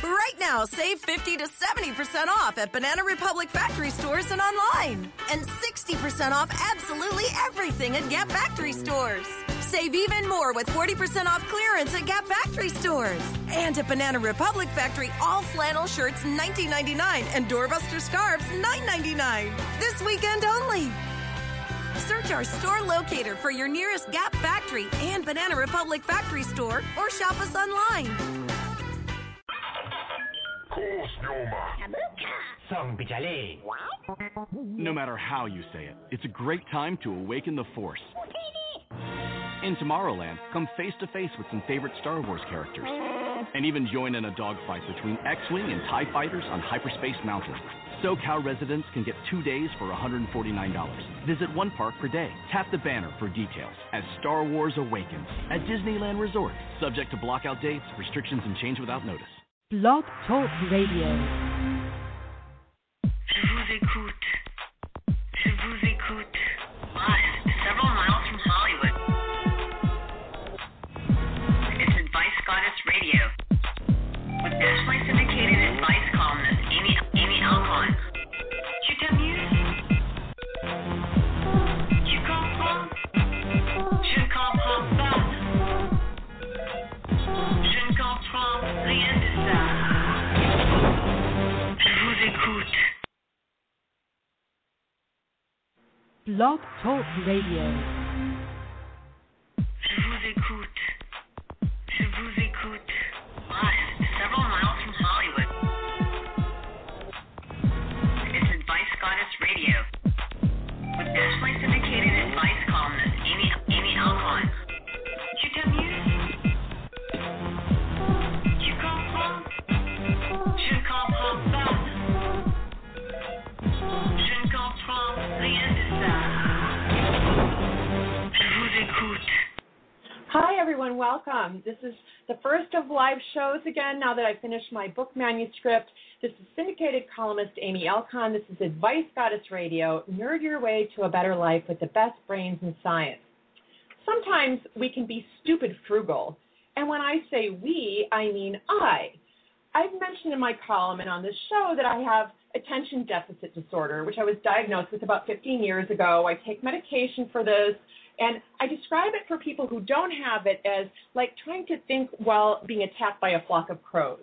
Right now, save 50 to 70% off at Banana Republic factory stores and online. And 60% off absolutely everything at Gap factory stores. Save even more with 40% off clearance at Gap factory stores. And at Banana Republic factory, all flannel shirts $19.99 and doorbuster scarves $9.99. This weekend only. Search our store locator for your nearest Gap factory and Banana Republic factory store or shop us online. No matter how you say it, it's a great time to awaken the Force. In Tomorrowland, come face to face with some favorite Star Wars characters. And even join in a dogfight between X-Wing and TIE fighters on Hyperspace Mountain. SoCal residents can get 2 days for $149. Visit one park per day. Tap the banner for details as Star Wars awakens at Disneyland Resort. Subject to blockout dates, restrictions, and change without notice. Blog Talk Radio. Je vous écoute. Je vous écoute. Live, several miles from Hollywood. It's Advice Goddess Radio with nationally syndicated advice columnist Amy Alcon. Tu t'amuses? Tu comprends? Je ne comprends pas. Je ne comprends rien de ça. Je vous écoute. Blog Talk Radio. Je vous écoute. Je vous écoute. Live, several miles from Hollywood. It's Advice Goddess Radio with nationally syndicated advice columnist Amy Alcon. Tu t'amuses? Tu comprends? Je ne comprends pas. Je ne comprends rien de ça. Je vous écoute. Hi, everyone. Welcome. This is the first of live shows again now that I've finished my book manuscript. This is syndicated columnist Amy Alcon. This is Advice Goddess Radio. Nerd your way to a better life with the best brains in science. Sometimes we can be stupid frugal. And when I say we, I mean I. I've mentioned in my column and on this show that I have attention deficit disorder, which I was diagnosed with about 15 years ago. I take medication for this. And I describe it for people who don't have it as like trying to think while being attacked by a flock of crows.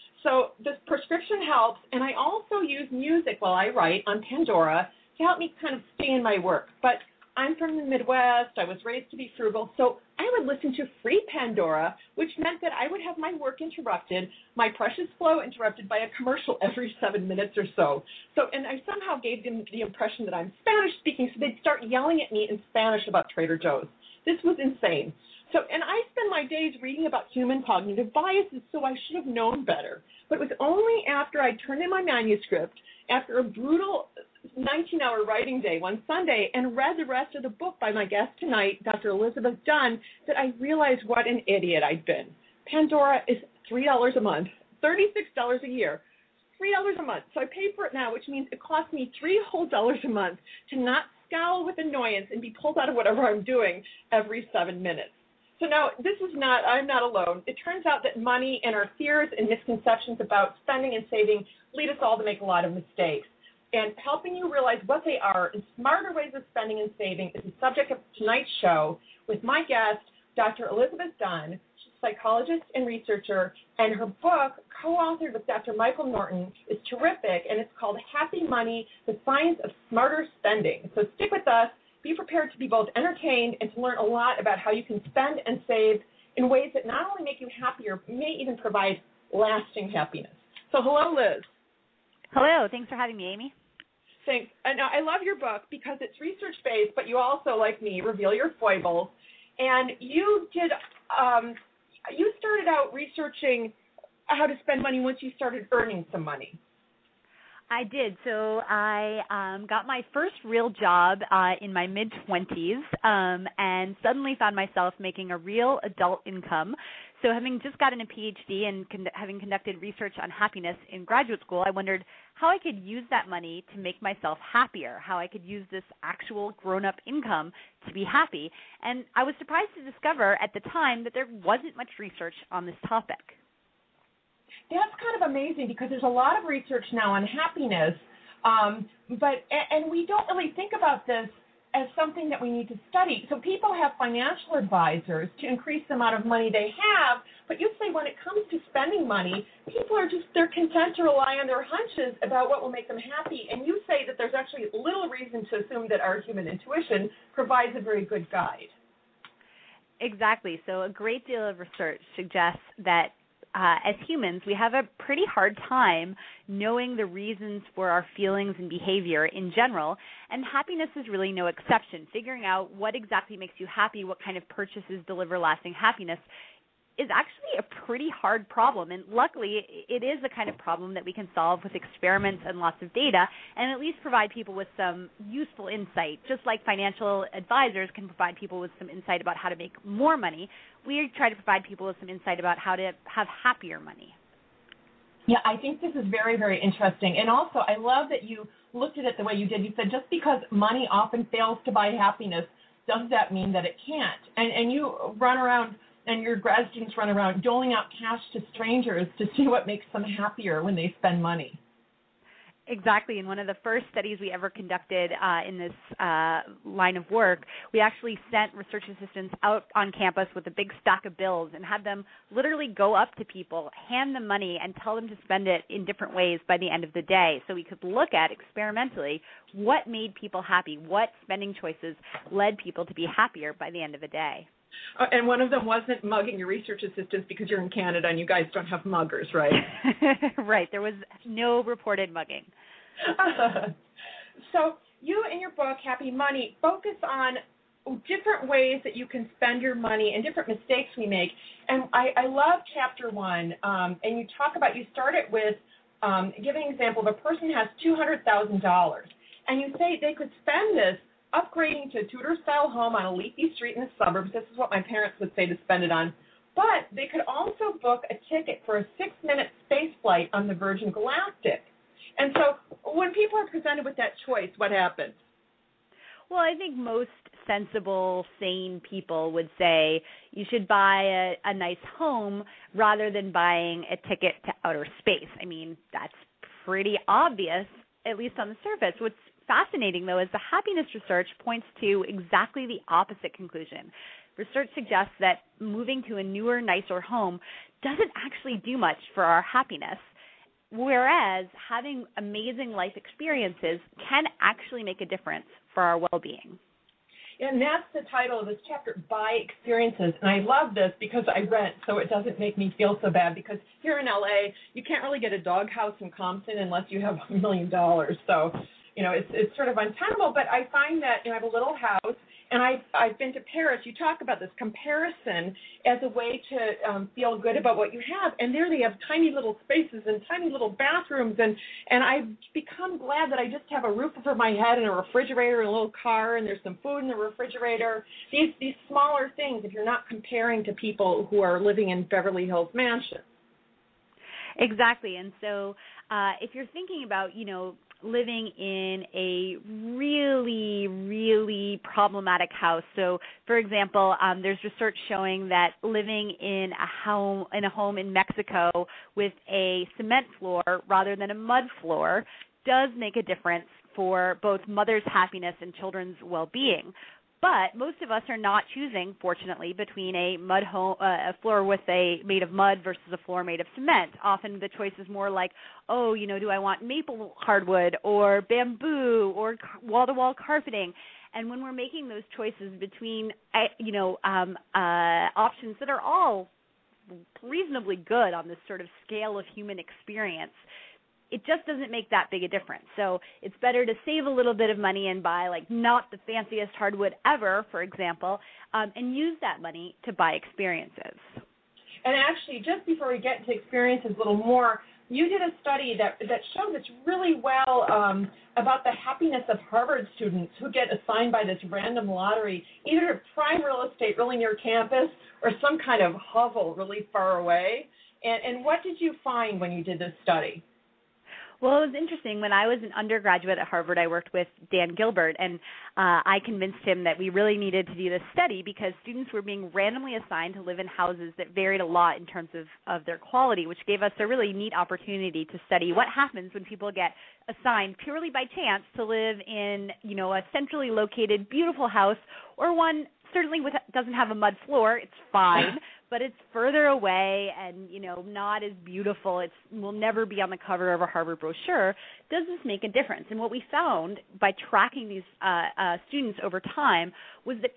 So this prescription helps, and I also use music while I write on Pandora to help me kind of stay in my work. But I'm from the Midwest. I was raised to be frugal, so I would listen to free Pandora, which meant that I would have my work interrupted, my precious flow interrupted by a commercial every 7 minutes or so. And I somehow gave them the impression that I'm Spanish speaking, so they'd start yelling at me in Spanish about Trader Joe's. This was insane. And I spend my days reading about human cognitive biases, so I should have known better. But it was only after I turned in my manuscript, after a brutal 19-hour writing day one Sunday, and read the rest of the book by my guest tonight, Dr. Elizabeth Dunn, that I realized what an idiot I'd been. Pandora is $3 a month, $36 a year, $3 a month. So I pay for it now, which means it costs me $3 whole a month to not scowl with annoyance and be pulled out of whatever I'm doing every 7 minutes. So now I'm not alone. It turns out that money and our fears and misconceptions about spending and saving lead us all to make a lot of mistakes. And helping you realize what they are and smarter ways of spending and saving is the subject of tonight's show with my guest, Dr. Elizabeth Dunn. She's a psychologist and researcher, and her book, co-authored with Dr. Michael Norton, is terrific, and it's called Happy Money, The Science of Smarter Spending. So stick with us. Be prepared to be both entertained and to learn a lot about how you can spend and save in ways that not only make you happier, but may even provide lasting happiness. So hello, Liz. Hello. Thanks for having me, Amy. Thanks. And I love your book because it's research-based, but you also, like me, reveal your foibles. And you started out researching how to spend money once you started earning some money. I did. So I got my first real job in my mid-20s and suddenly found myself making a real adult income. So having just gotten a PhD and having conducted research on happiness in graduate school, I wondered how I could use that money to make myself happier, how I could use this actual grown-up income to be happy. And I was surprised to discover at the time that there wasn't much research on this topic. That's kind of amazing because there's a lot of research now on happiness, and we don't really think about this as something that we need to study. So people have financial advisors to increase the amount of money they have, but you say when it comes to spending money, people they're content to rely on their hunches about what will make them happy. And you say that there's actually little reason to assume that our human intuition provides a very good guide. Exactly. So a great deal of research suggests that as humans, we have a pretty hard time knowing the reasons for our feelings and behavior in general, and happiness is really no exception. Figuring out what exactly makes you happy, what kind of purchases deliver lasting happiness, is actually a pretty hard problem, and luckily it is the kind of problem that we can solve with experiments and lots of data, and at least provide people with some useful insight. Just like financial advisors can provide people with some insight about how to make more money, we try to provide people with some insight about how to have happier money. Yeah, I think this is very, very interesting. And also, I love that you looked at it the way you did. You said just because money often fails to buy happiness, does that mean that it can't? And you run around, and your grad students run around doling out cash to strangers to see what makes them happier when they spend money. Exactly. In one of the first studies we ever conducted in this line of work, we actually sent research assistants out on campus with a big stack of bills and had them literally go up to people, hand them money, and tell them to spend it in different ways by the end of the day, so we could look at experimentally what made people happy, what spending choices led people to be happier by the end of the day. And one of them wasn't mugging your research assistants because you're in Canada and you guys don't have muggers, right? Right. There was no reported mugging. So you, in your book, Happy Money, focus on different ways that you can spend your money and different mistakes we make. And I love Chapter 1. And you start it with giving an example of a person who has $200,000. And you say they could spend this upgrading to a Tudor-style home on a leafy street in the suburbs. This is what my parents would say to spend it on. But they could also book a ticket for a 6-minute space flight on the Virgin Galactic. And so when people are presented with that choice, what happens? Well, I think most sensible, sane people would say you should buy a nice home rather than buying a ticket to outer space. I mean, that's pretty obvious, at least on the surface. What's fascinating, though, is the happiness research points to exactly the opposite conclusion. Research suggests that moving to a newer, nicer home doesn't actually do much for our happiness, whereas having amazing life experiences can actually make a difference for our well-being. And that's the title of this chapter, Buy Experiences. And I love this because I rent, so it doesn't make me feel so bad, because here in LA, you can't really get a doghouse in Compton unless you have $1 million. So it's sort of untenable, but I find that I have a little house, and I've been to Paris. You talk about this comparison as a way to feel good about what you have, and there they have tiny little spaces and tiny little bathrooms, and I've become glad that I just have a roof over my head and a refrigerator and a little car, and there's some food in the refrigerator. These smaller things, if you're not comparing to people who are living in Beverly Hills mansions. Exactly, and so if you're thinking about, living in a really, really problematic house. So, for example, there's research showing that living in a home in Mexico with a cement floor rather than a mud floor does make a difference for both mothers' happiness and children's well-being. But most of us are not choosing, fortunately, between a floor made of mud versus a floor made of cement. Often the choice is more like, do I want maple hardwood or bamboo or wall-to-wall carpeting? And when we're making those choices between, options that are all reasonably good on this sort of scale of human experience, it just doesn't make that big a difference. So it's better to save a little bit of money and buy not the fanciest hardwood ever, for example, and use that money to buy experiences. And actually, just before we get into experiences a little more, you did a study that showed this really well about the happiness of Harvard students who get assigned by this random lottery either to prime real estate really near campus or some kind of hovel really far away. And what did you find when you did this study? Well, it was interesting. When I was an undergraduate at Harvard, I worked with Dan Gilbert, and I convinced him that we really needed to do this study because students were being randomly assigned to live in houses that varied a lot in terms of their quality, which gave us a really neat opportunity to study what happens when people get assigned purely by chance to live in, a centrally located, beautiful house, or one certainly doesn't have a mud floor. It's fine. But it's further away and, not as beautiful. It will never be on the cover of a Harvard brochure. Does this make a difference? And what we found by tracking these students over time was that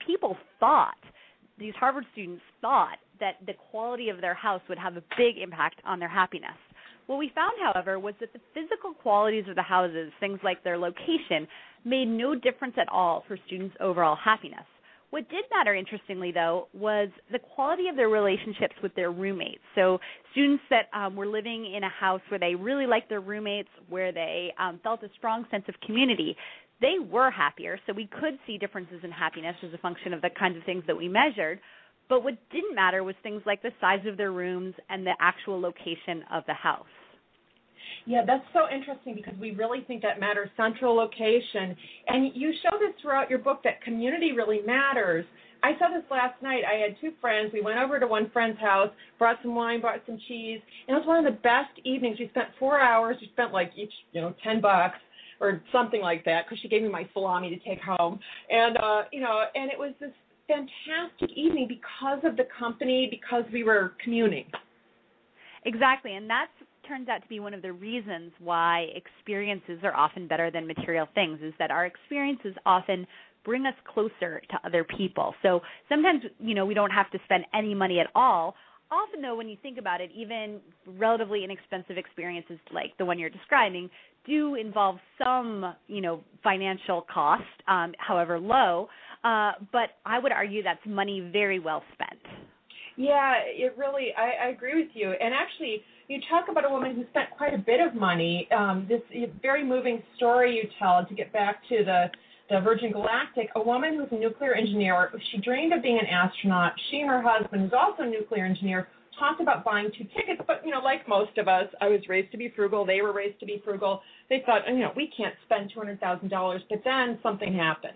these Harvard students thought that the quality of their house would have a big impact on their happiness. What we found, however, was that the physical qualities of the houses, things like their location, made no difference at all for students' overall happiness. What did matter, interestingly, though, was the quality of their relationships with their roommates. So students that were living in a house where they really liked their roommates, where they felt a strong sense of community, they were happier. So we could see differences in happiness as a function of the kinds of things that we measured. But what didn't matter was things like the size of their rooms and the actual location of the house. Yeah, that's so interesting because we really think that matters, central location. And you show this throughout your book that community really matters. I saw this last night. I had two friends. We went over to one friend's house, brought some wine, brought some cheese, and it was one of the best evenings. We spent 4 hours. We spent like each, $10 or something like that because she gave me my salami to take home. And, and it was this fantastic evening because of the company, because we were communing. Exactly, and that turns out to be one of the reasons why experiences are often better than material things, is that our experiences often bring us closer to other people. So sometimes, we don't have to spend any money at all. Often, though, when you think about it, even relatively inexpensive experiences like the one you're describing do involve some, financial cost, however low. But I would argue that's money very well spent. Yeah, it really, I agree with you. And actually, you talk about a woman who spent quite a bit of money. This very moving story you tell, to get back to the Virgin Galactic, a woman who's a nuclear engineer. She dreamed of being an astronaut. She and her husband, who's also a nuclear engineer, talked about buying 2 tickets. But, like most of us, I was raised to be frugal. They were raised to be frugal. They thought, we can't spend $200,000. But then something happened.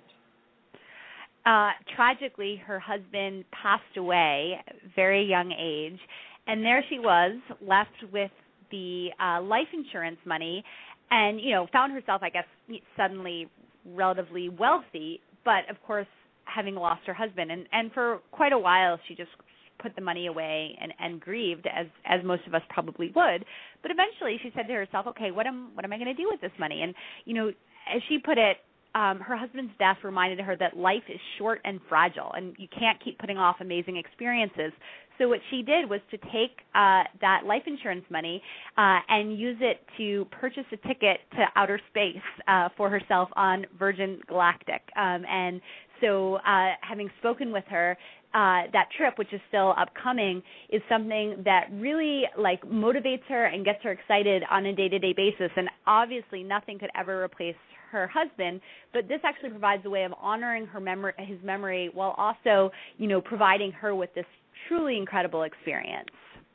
Tragically, her husband passed away at a very young age, and there she was, left with the life insurance money and, found herself, I guess, suddenly relatively wealthy, but, of course, having lost her husband. And for quite a while, she just put the money away and grieved, as most of us probably would. But eventually she said to herself, okay, what am I going to do with this money? And, as she put it, her husband's death reminded her that life is short and fragile, and you can't keep putting off amazing experiences. So what she did was to take that life insurance money and use it to purchase a ticket to outer space for herself on Virgin Galactic. And so having spoken with her, that trip, which is still upcoming, is something that really motivates her and gets her excited on a day-to-day basis. And obviously nothing could ever replace her husband, but this actually provides a way of honoring his memory while also, providing her with this truly incredible experience.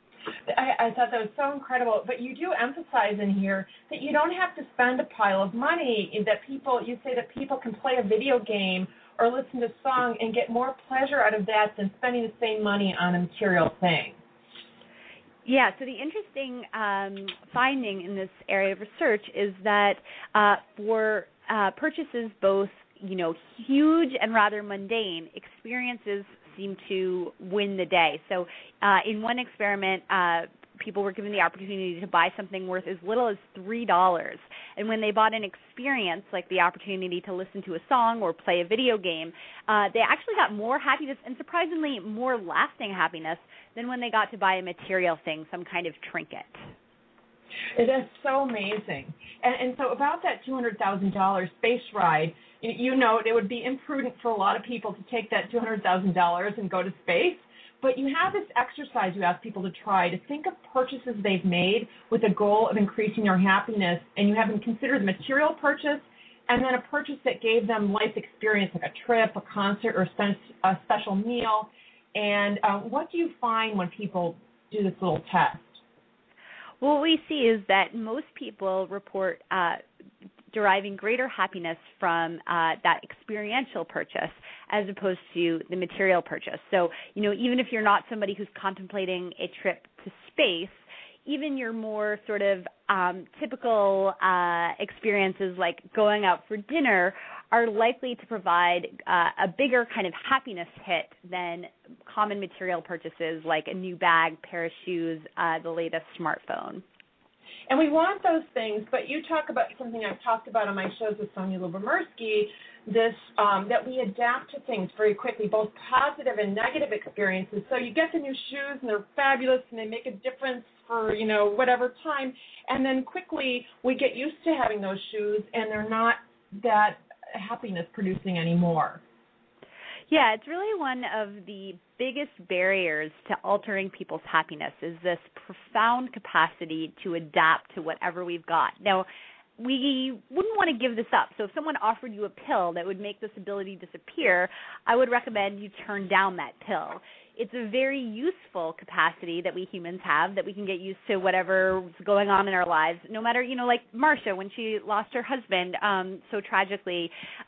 I thought that was so incredible, but you do emphasize in here that you don't have to spend a pile of money, you say that people can play a video game or listen to a song and get more pleasure out of that than spending the same money on a material thing. Yeah, so the interesting finding in this area of research is that for purchases both, huge and rather mundane, experiences seem to win the day. So in one experiment, people were given the opportunity to buy something worth as little as $3. And when they bought an experience, like the opportunity to listen to a song or play a video game, they actually got more happiness and surprisingly more lasting happiness than when they got to buy a material thing, some kind of trinket. It is so amazing. And so about that $200,000 space ride, it would be imprudent for a lot of people to take that $200,000 and go to space. But you have this exercise you ask people to try, to think of purchases they've made with a goal of increasing their happiness, and you have them consider the material purchase and then a purchase that gave them life experience, like a trip, a concert, or a special meal. And what do you find when people do this little test? What we see is that most people report deriving greater happiness from that experiential purchase as opposed to the material purchase. So, even if you're not somebody who's contemplating a trip to space, even your more sort of typical experiences like going out for dinner are likely to provide a bigger kind of happiness hit than common material purchases like a new bag, pair of shoes, the latest smartphone. And we want those things, but you talk about something I've talked about on my shows with Sonia Lubomirsky, this that we adapt to things very quickly, both positive and negative experiences. So you get the new shoes, and they're fabulous, and they make a difference for, whatever time, and then quickly we get used to having those shoes, and they're not that happiness producing anymore. Yeah, it's really one of the biggest barriers to altering people's happiness is this profound capacity to adapt to whatever we've got. Now, we wouldn't want to give this up. So if someone offered you a pill that would make this ability disappear, I would recommend you turn down that pill. It's a very useful capacity that we humans have, that we can get used to whatever's going on in our lives. No matter, like Marcia, when she lost her husband so tragically,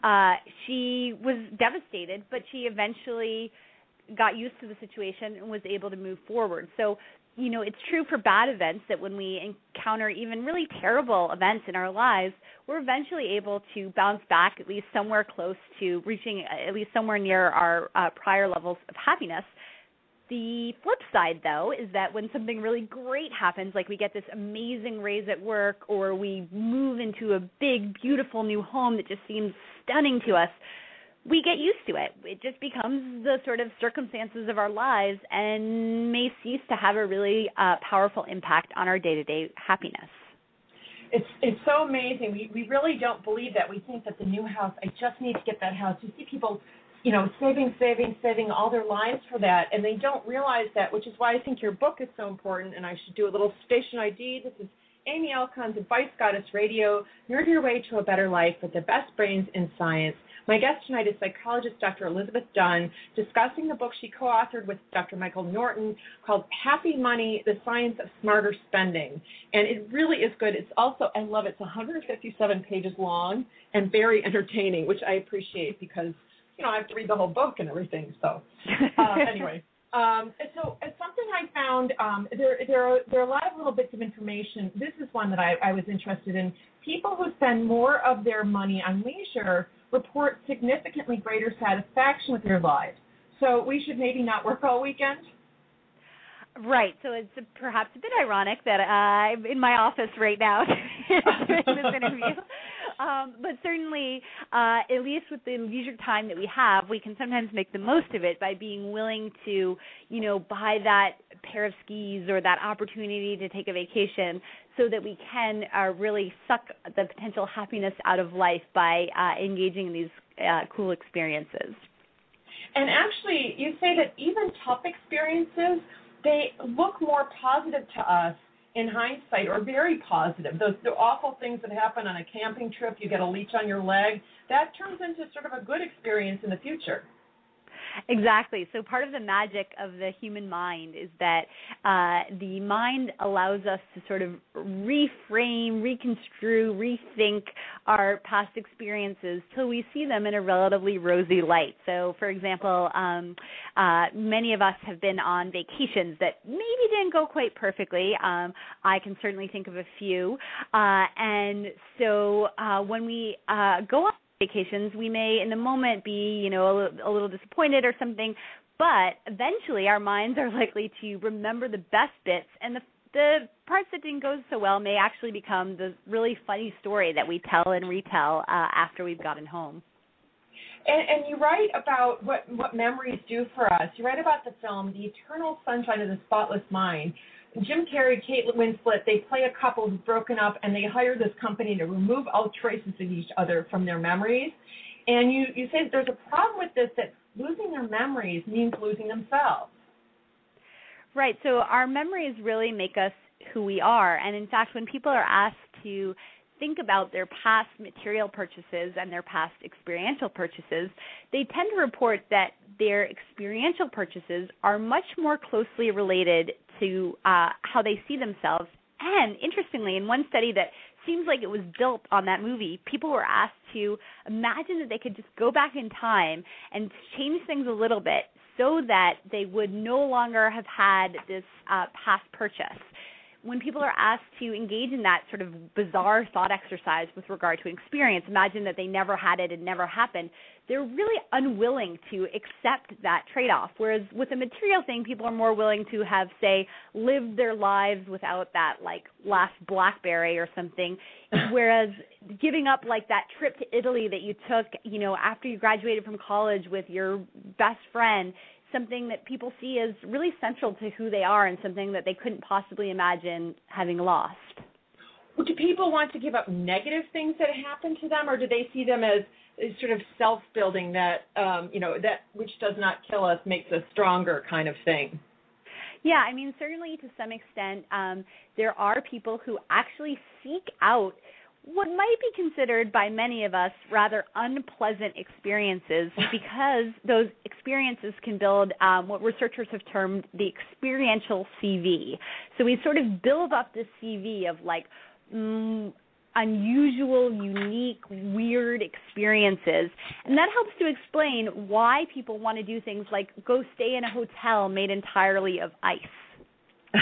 she was devastated, but she eventually got used to the situation and was able to move forward. So, it's true for bad events that when we encounter even really terrible events in our lives, we're eventually able to bounce back at least somewhere close to reaching at least somewhere near our prior levels of happiness. The flip side, though, is that when something really great happens, like we get this amazing raise at work or we move into a big, beautiful new home that just seems stunning to us, we get used to it. It just becomes the sort of circumstances of our lives and may cease to have a really powerful impact on our day-to-day happiness. It's so amazing. We really don't believe that. We think that the new house, I just need to get that house. You see people, saving all their lives for that, and they don't realize that, which is why I think your book is so important, and I should do a little station ID. This is Amy Alcon's Advice Goddess Radio, Nerd Your Way to a Better Life with the Best Brains in Science. My guest tonight is psychologist Dr. Elizabeth Dunn, discussing the book she co-authored with Dr. Michael Norton called Happy Money, The Science of Smarter Spending. And it really is good. It's also, I love it, it's 157 pages long and very entertaining, which I appreciate because, I have to read the whole book and everything. So anyway. So it's something I found, there are a lot of little bits of information. This is one that I was interested in. People who spend more of their money on leisure report significantly greater satisfaction with their lives. So we should maybe not work all weekend? Right. So it's perhaps a bit ironic that I'm in my office right now doing this interview. But certainly, at least with the leisure time that we have, we can sometimes make the most of it by being willing to, buy that pair of skis or that opportunity to take a vacation so that we can really suck the potential happiness out of life by engaging in these cool experiences. And actually, you say that even tough experiences, they look more positive to us in hindsight, or very positive. The awful things that happen on a camping trip, you get a leech on your leg, that turns into sort of a good experience in the future. Exactly. So part of the magic of the human mind is that the mind allows us to sort of reframe, reconstrue, rethink our past experiences till we see them in a relatively rosy light. So, for example, many of us have been on vacations that maybe didn't go quite perfectly. I can certainly think of a few. And so when we go on vacations, we may in the moment be, a little disappointed or something, but eventually our minds are likely to remember the best bits, and the parts that didn't go so well may actually become the really funny story that we tell and retell after we've gotten home. And you write about what memories do for us. You write about the film The Eternal Sunshine of the Spotless Mind. Jim Carrey, Kate Winslet, they play a couple who've broken up, and they hire this company to remove all traces of each other from their memories. And you say that there's a problem with this, that losing their memories means losing themselves. Right. So our memories really make us who we are. And in fact, when people are asked to think about their past material purchases and their past experiential purchases, they tend to report that their experiential purchases are much more closely related to how they see themselves And interestingly, in one study that seems like it was built on that movie, people were asked to imagine that they could just go back in time and change things a little bit so that they would no longer have had this past purchase. When people are asked to engage in that sort of bizarre thought exercise with regard to experience, imagine that they never had it, it never happened, they're really unwilling to accept that trade-off. Whereas with a material thing, people are more willing to have, say, lived their lives without that, like, last BlackBerry or something. Whereas giving up, like, that trip to Italy that you took, you know, after you graduated from college with your best friend, something that people see as really central to who they are and something that they couldn't possibly imagine having lost. Well, do people want to give up negative things that happened to them, or do they see them as sort of self-building, that, that which does not kill us makes us stronger kind of thing? Yeah, I mean, certainly to some extent, there are people who actually seek out what might be considered by many of us rather unpleasant experiences, because those experiences can build what researchers have termed the experiential CV. So we sort of build up this CV of like unusual, unique, weird experiences. And that helps to explain why people want to do things like go stay in a hotel made entirely of ice.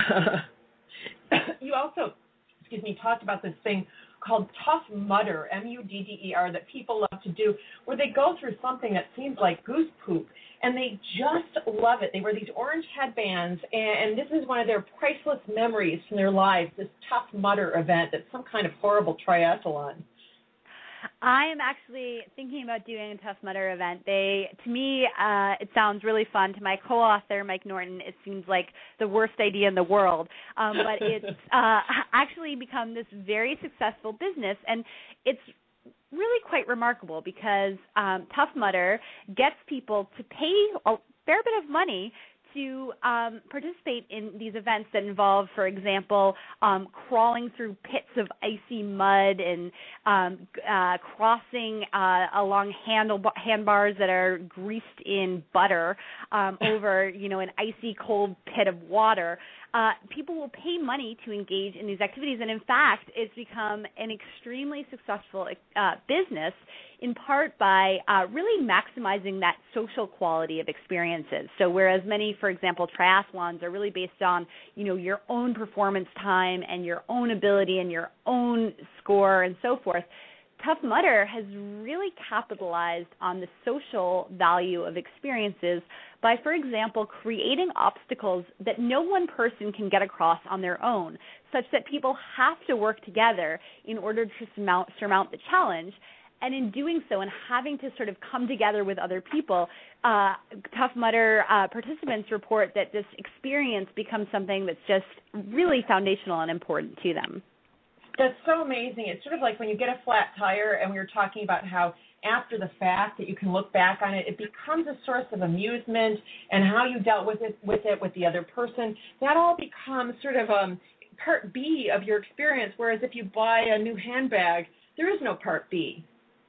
You also, talked about this thing called Tough Mudder, M-U-D-D-E-R, that people love to do, where they go through something that seems like goose poop, and they just love it. They wear these orange headbands, and this is one of their priceless memories from their lives, this Tough Mudder event that's some kind of horrible triathlon. I am actually thinking about doing a Tough Mudder event. To me, it sounds really fun. To my co-author, Mike Norton, it seems like the worst idea in the world. But it's actually become this very successful business, and it's really quite remarkable because Tough Mudder gets people to pay a fair bit of money to participate in these events that involve, for example, crawling through pits of icy mud and crossing along handbars that are greased in butter over, an icy cold pit of water. People will pay money to engage in these activities, and in fact, it's become an extremely successful business, in part by really maximizing that social quality of experiences. So whereas many, for example, triathlons are really based on, your own performance time and your own ability and your own score and so forth, Tough Mudder has really capitalized on the social value of experiences by, for example, creating obstacles that no one person can get across on their own, such that people have to work together in order to surmount the challenge. And in doing so and having to sort of come together with other people, Tough Mudder participants report that this experience becomes something that's just really foundational and important to them. That's so amazing. It's sort of like when you get a flat tire, and we were talking about how after the fact that you can look back on it, it becomes a source of amusement, and how you dealt with the other person. That all becomes sort of part B of your experience, whereas if you buy a new handbag, there is no part B.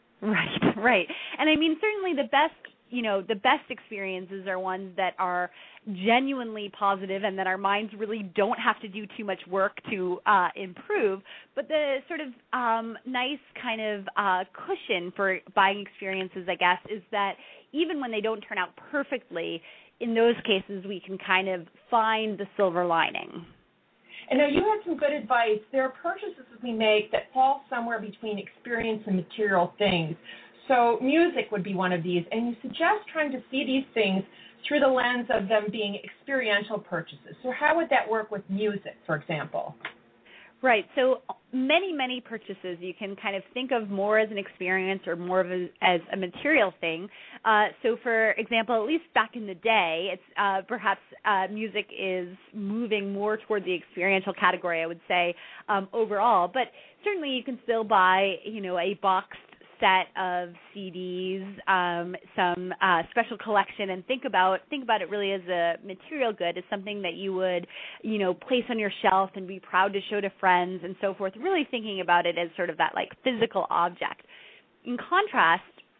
Right. And I mean, certainly the best experiences are ones that are genuinely positive and that our minds really don't have to do too much work to improve. But the sort of nice kind of cushion for buying experiences, I guess, is that even when they don't turn out perfectly, in those cases we can kind of find the silver lining. And now you had some good advice. There are purchases that we make that fall somewhere between experience and material things. So music would be one of these, and you suggest trying to see these things through the lens of them being experiential purchases. So how would that work with music, for example? Right. So many purchases you can kind of think of more as an experience or more of as a material thing. So, for example, at least back in the day, it's perhaps music is moving more toward the experiential category, I would say, overall. But certainly you can still buy, a boxed set of CDs, some special collection, and think about it really as a material good, as something that you would, place on your shelf and be proud to show to friends and so forth, really thinking about it as sort of that like physical object. In contrast,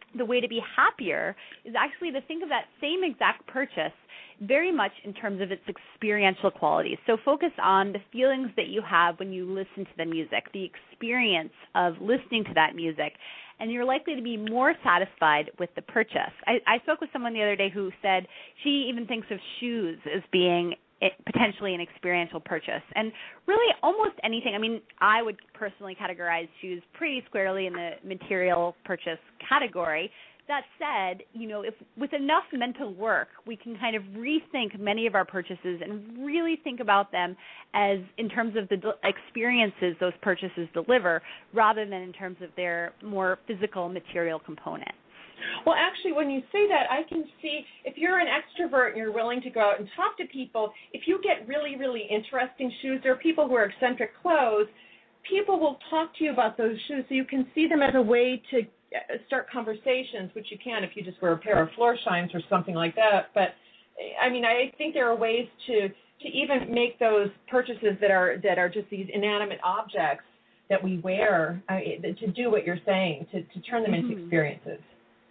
the way to be happier is actually to think of that same exact purchase very much in terms of its experiential qualities. So focus on the feelings that you have when you listen to the music, the experience of listening to that music, and you're likely to be more satisfied with the purchase. I spoke with someone the other day who said she even thinks of shoes as being potentially an experiential purchase. And really almost anything. I mean, I would personally categorize shoes pretty squarely in the material purchase category. That said, if with enough mental work, we can kind of rethink many of our purchases and really think about them as in terms of the experiences those purchases deliver rather than in terms of their more physical material component. Well, actually, when you say that, I can see if you're an extrovert and you're willing to go out and talk to people, if you get really, really interesting shoes, there are people who are eccentric clothes, people will talk to you about those shoes, so you can see them as a way to start conversations, which you can if you just wear a pair of floor shines or something like that. But, I mean, I think there are ways to even make those purchases that are just these inanimate objects that we wear to do what you're saying, to turn them into experiences.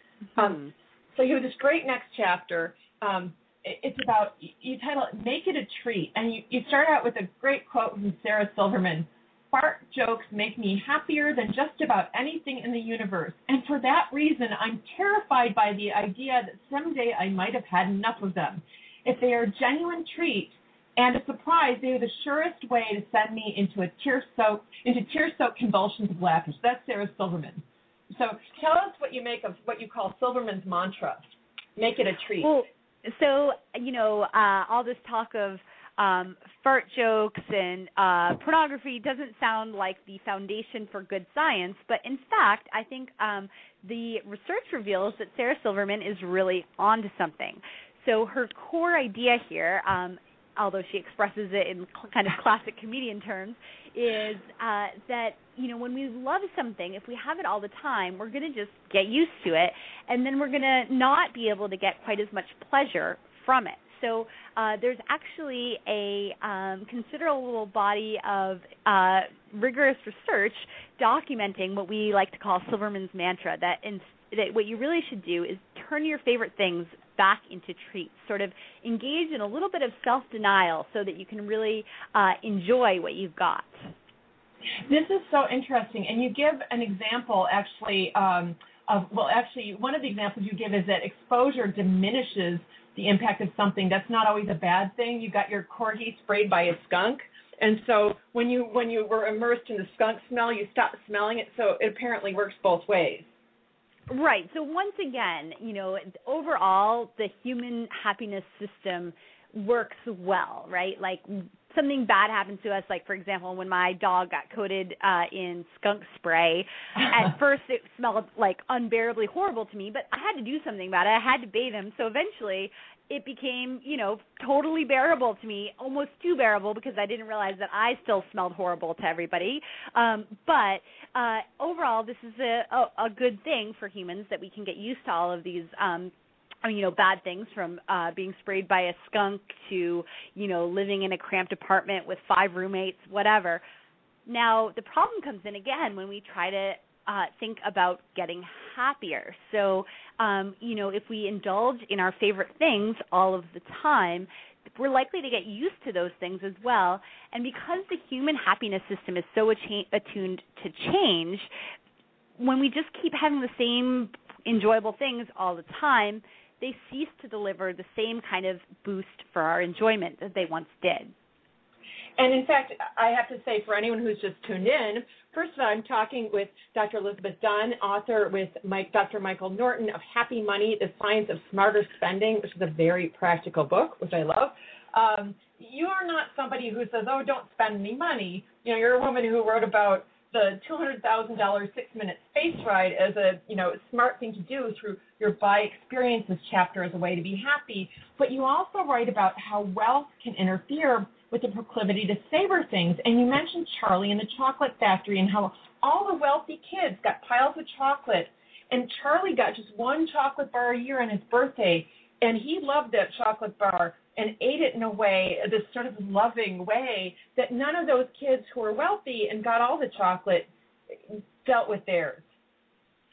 So you have this great next chapter. It's about, you title it, Make It a Treat. And you start out with a great quote from Sarah Silverman. Fart jokes make me happier than just about anything in the universe. And for that reason, I'm terrified by the idea that someday I might have had enough of them. If they are a genuine treat and a surprise, they are the surest way to send me into tear-soaked convulsions of laughter. So that's Sarah Silverman. So tell us what you make of what you call Silverman's mantra. Make it a treat. Well, so, all this talk of fart jokes and pornography doesn't sound like the foundation for good science, but in fact, I think the research reveals that Sarah Silverman is really onto something. So her core idea here, although she expresses it in kind of classic comedian terms, is that, when we love something, if we have it all the time, we're going to just get used to it, and then we're going to not be able to get quite as much pleasure from it. So there's actually a considerable body of rigorous research documenting what we like to call Silverman's mantra, that what you really should do is turn your favorite things back into treats, sort of engage in a little bit of self-denial so that you can really enjoy what you've got. This is so interesting, and you give an example actually one of the examples you give is that exposure diminishes the impact of something. That's not always a bad thing. You got your corgi sprayed by a skunk, and so when you were immersed in the skunk smell, you stopped smelling it, so it apparently works both ways. Right. So once again, overall, the human happiness system works well, right? Like something bad happens to us, like, for example, when my dog got coated in skunk spray, at first it smelled, like, unbearably horrible to me, but I had to do something about it. I had to bathe him, so eventually it became, totally bearable to me, almost too bearable because I didn't realize that I still smelled horrible to everybody. But overall, this is a good thing for humans that we can get used to all of these bad things, from being sprayed by a skunk to, living in a cramped apartment with 5 roommates, whatever. Now, the problem comes in again when we try to think about getting happier. So, if we indulge in our favorite things all of the time, we're likely to get used to those things as well. And because the human happiness system is so attuned to change, when we just keep having the same enjoyable things all the time, they cease to deliver the same kind of boost for our enjoyment that they once did. And in fact, I have to say, for anyone who's just tuned in, first of all, I'm talking with Dr. Elizabeth Dunn, author with Dr. Michael Norton of Happy Money, The Science of Smarter Spending, which is a very practical book, which I love. You are not somebody who says, oh, don't spend any money. You're a woman who wrote about the $200,000 6-minute space ride as a smart thing to do through your Buy Experiences chapter as a way to be happy. But you also write about how wealth can interfere with the proclivity to savor things. And you mentioned Charlie and the Chocolate Factory and how all the wealthy kids got piles of chocolate. And Charlie got just one chocolate bar a year on his birthday. And he loved that chocolate bar and ate it in a way, this sort of loving way, that none of those kids who were wealthy and got all the chocolate dealt with theirs.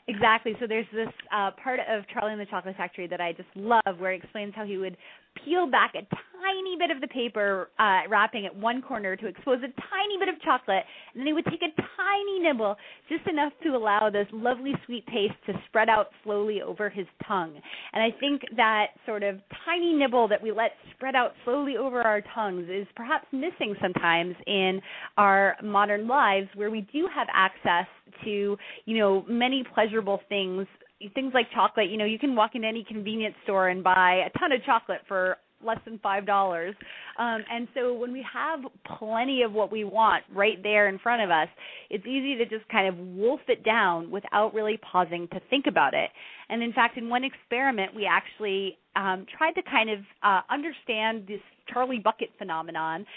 Exactly. So there's this part of Charlie and the Chocolate Factory that I just love where it explains how he would peel back a tiny bit of the paper wrapping at one corner to expose a tiny bit of chocolate, and then he would take a tiny nibble, just enough to allow this lovely sweet taste to spread out slowly over his tongue. And I think that sort of tiny nibble that we let spread out slowly over our tongues is perhaps missing sometimes in our modern lives, where we do have access to, many pleasurable things like chocolate. You can walk into any convenience store and buy a ton of chocolate for less than $5. And so when we have plenty of what we want right there in front of us, it's easy to just kind of wolf it down without really pausing to think about it. And in fact, in one experiment, we actually tried to kind of understand this Charlie Bucket phenomenon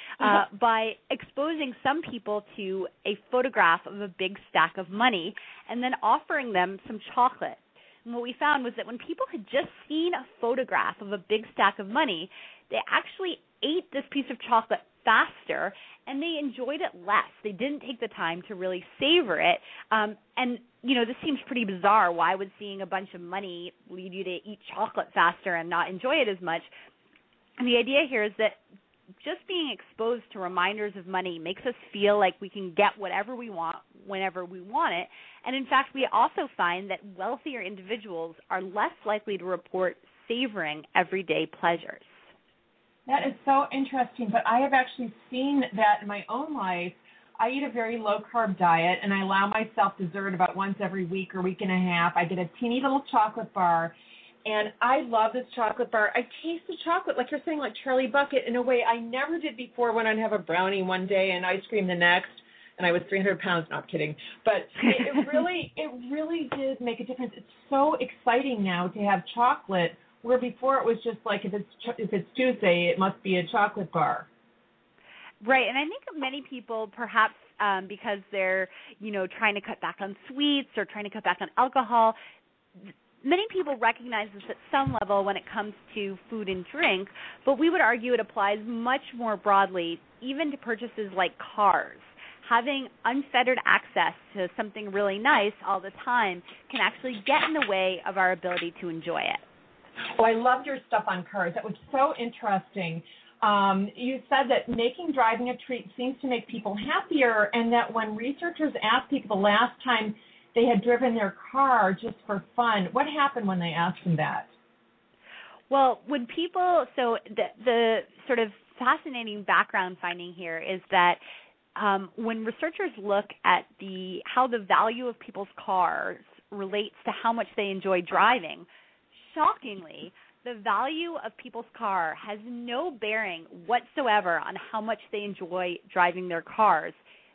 by exposing some people to a photograph of a big stack of money and then offering them some chocolate. And what we found was that when people had just seen a photograph of a big stack of money, they actually ate this piece of chocolate faster and they enjoyed it less. They didn't take the time to really savor it. And this seems pretty bizarre. Why would seeing a bunch of money lead you to eat chocolate faster and not enjoy it as much? And the idea here is that just being exposed to reminders of money makes us feel like we can get whatever we want whenever we want it. And in fact, we also find that wealthier individuals are less likely to report savoring everyday pleasures. That is so interesting, but I have actually seen that in my own life. I eat a very low-carb diet, and I allow myself dessert about once every week or week and a half. I get a teeny little chocolate bar, and I love this chocolate bar. I taste the chocolate, like you're saying, like Charlie Bucket, in a way I never did before when I'd have a brownie one day and ice cream the next, and I was 300 pounds. No, I'm kidding. But it really did make a difference. It's so exciting now to have chocolate, where before it was just like if it's Tuesday, it must be a chocolate bar. Right, and I think many people perhaps because they're, trying to cut back on sweets or trying to cut back on alcohol, many people recognize this at some level when it comes to food and drink, but we would argue it applies much more broadly, even to purchases like cars. Having unfettered access to something really nice all the time can actually get in the way of our ability to enjoy it. Oh, I loved your stuff on cars. That was so interesting. You said that making driving a treat seems to make people happier, and that when researchers asked people the last time they had driven their car just for fun, what happened when they asked them that? Well, when people, so the sort of fascinating background finding here is that when researchers look at how the value of people's cars relates to how much they enjoy driving, shockingly, the value of people's car has no bearing whatsoever on how much they enjoy driving their cars.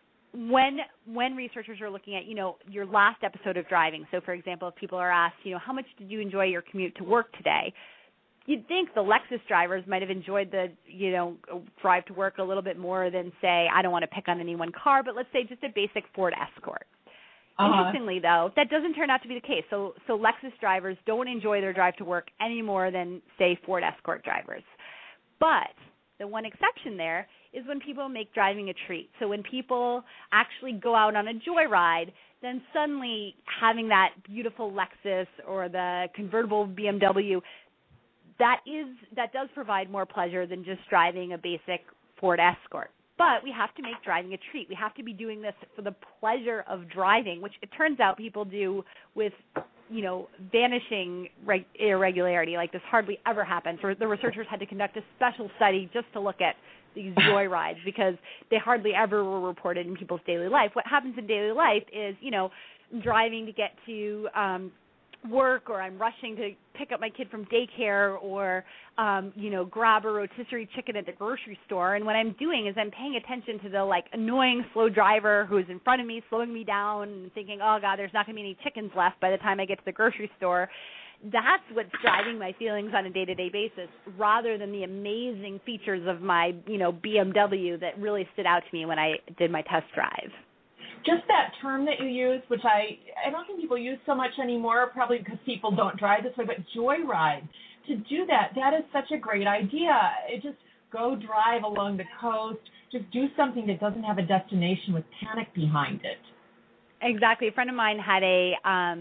When researchers are looking at, your last episode of driving, so for example, if people are asked, how much did you enjoy your commute to work today, you'd think the Lexus drivers might have enjoyed the, drive to work a little bit more than, say, I don't want to pick on any one car, but let's say just a basic Ford Escort. Interestingly, though, that doesn't turn out to be the case. So Lexus drivers don't enjoy their drive to work any more than, say, Ford Escort drivers. But the one exception there is when people make driving a treat. So when people actually go out on a joyride, then suddenly having that beautiful Lexus or the convertible BMW, that does provide more pleasure than just driving a basic Ford Escort. But we have to make driving a treat. We have to be doing this for the pleasure of driving, which it turns out people do with, vanishing irregularity. Like this hardly ever happens. The researchers had to conduct a special study just to look at these joyrides because they hardly ever were reported in people's daily life. What happens in daily life is, driving to get to work, or I'm rushing to pick up my kid from daycare, or, grab a rotisserie chicken at the grocery store. And what I'm doing is I'm paying attention to the, annoying slow driver who's in front of me, slowing me down and thinking, oh, God, there's not going to be any chickens left by the time I get to the grocery store. That's what's driving my feelings on a day-to-day basis, rather than the amazing features of my, BMW that really stood out to me when I did my test drive. Just that term that you use, which I don't think people use so much anymore, probably because people don't drive this way, but joyride. To do that is such a great idea. Just go drive along the coast. Just do something that doesn't have a destination with panic behind it. Exactly. A friend of mine had a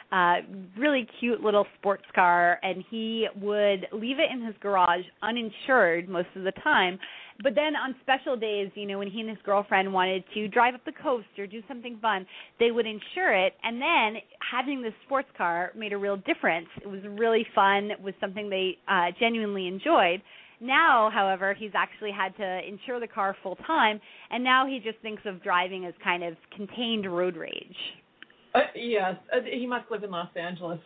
really cute little sports car, and he would leave it in his garage uninsured most of the time. But then on special days, when he and his girlfriend wanted to drive up the coast or do something fun, they would insure it. And then having this sports car made a real difference. It was really fun. It was something they genuinely enjoyed. Now, however, he's actually had to insure the car full time, and now he just thinks of driving as kind of contained road rage. Yes, he must live in Los Angeles.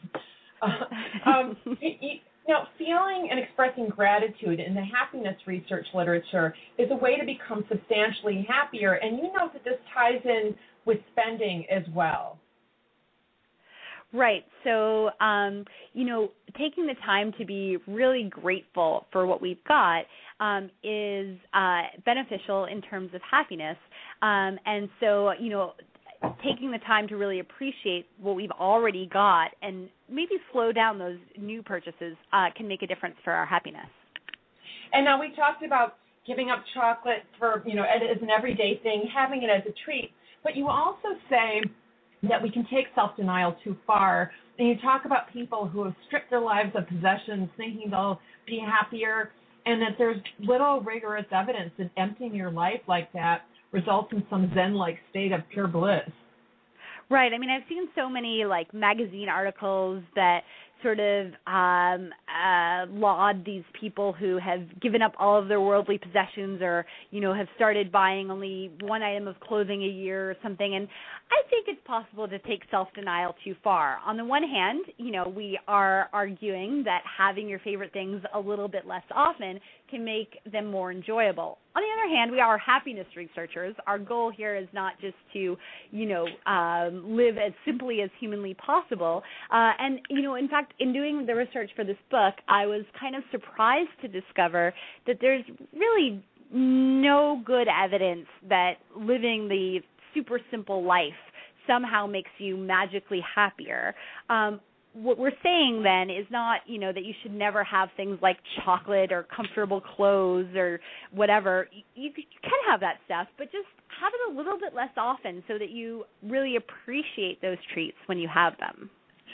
Now, feeling and expressing gratitude in the happiness research literature is a way to become substantially happier, and you know that this ties in with spending as well. Right. So, taking the time to be really grateful for what we've got is beneficial in terms of happiness. And so, taking the time to really appreciate what we've already got and maybe slow down those new purchases can make a difference for our happiness. And now we talked about giving up chocolate for, as an everyday thing, having it as a treat. But you also say that we can take self-denial too far. And you talk about people who have stripped their lives of possessions thinking they'll be happier, and that there's little rigorous evidence that emptying your life like that results in some Zen-like state of pure bliss. Right. I mean, I've seen so many magazine articles that sort of laud these people who have given up all of their worldly possessions or, have started buying only one item of clothing a year or something. And I think it's possible to take self-denial too far. On the one hand, we are arguing that having your favorite things a little bit less often can make them more enjoyable. On the other hand, we are happiness researchers. Our goal here is not just to, live as simply as humanly possible. And, in fact, in doing the research for this book, I was kind of surprised to discover that there's really no good evidence that living the super simple life somehow makes you magically happier. What we're saying then is not, that you should never have things like chocolate or comfortable clothes or whatever. You can have that stuff, but just have it a little bit less often so that you really appreciate those treats when you have them.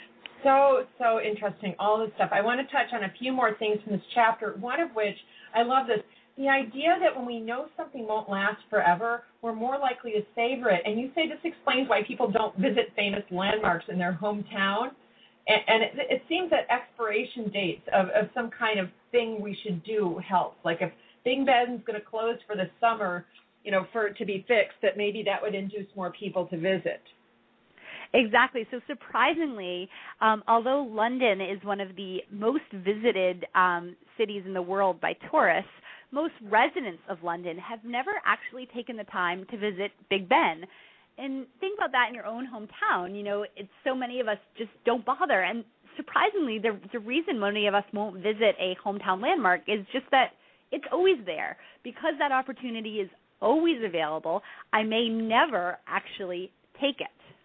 So interesting, all this stuff. I want to touch on a few more things from this chapter, one of which, I love this, the idea that when we know something won't last forever, we're more likely to savor it. And you say this explains why people don't visit famous landmarks in their hometown. And it seems that expiration dates of some kind of thing we should do helps. Like if Big Ben's going to close for the summer, for it to be fixed, that maybe that would induce more people to visit. Exactly. So surprisingly, although London is one of the most visited cities in the world by tourists, most residents of London have never actually taken the time to visit Big Ben. And think about that in your own hometown. It's so many of us just don't bother. And surprisingly, the reason many of us won't visit a hometown landmark is just that it's always there. Because that opportunity is always available, I may never actually take it.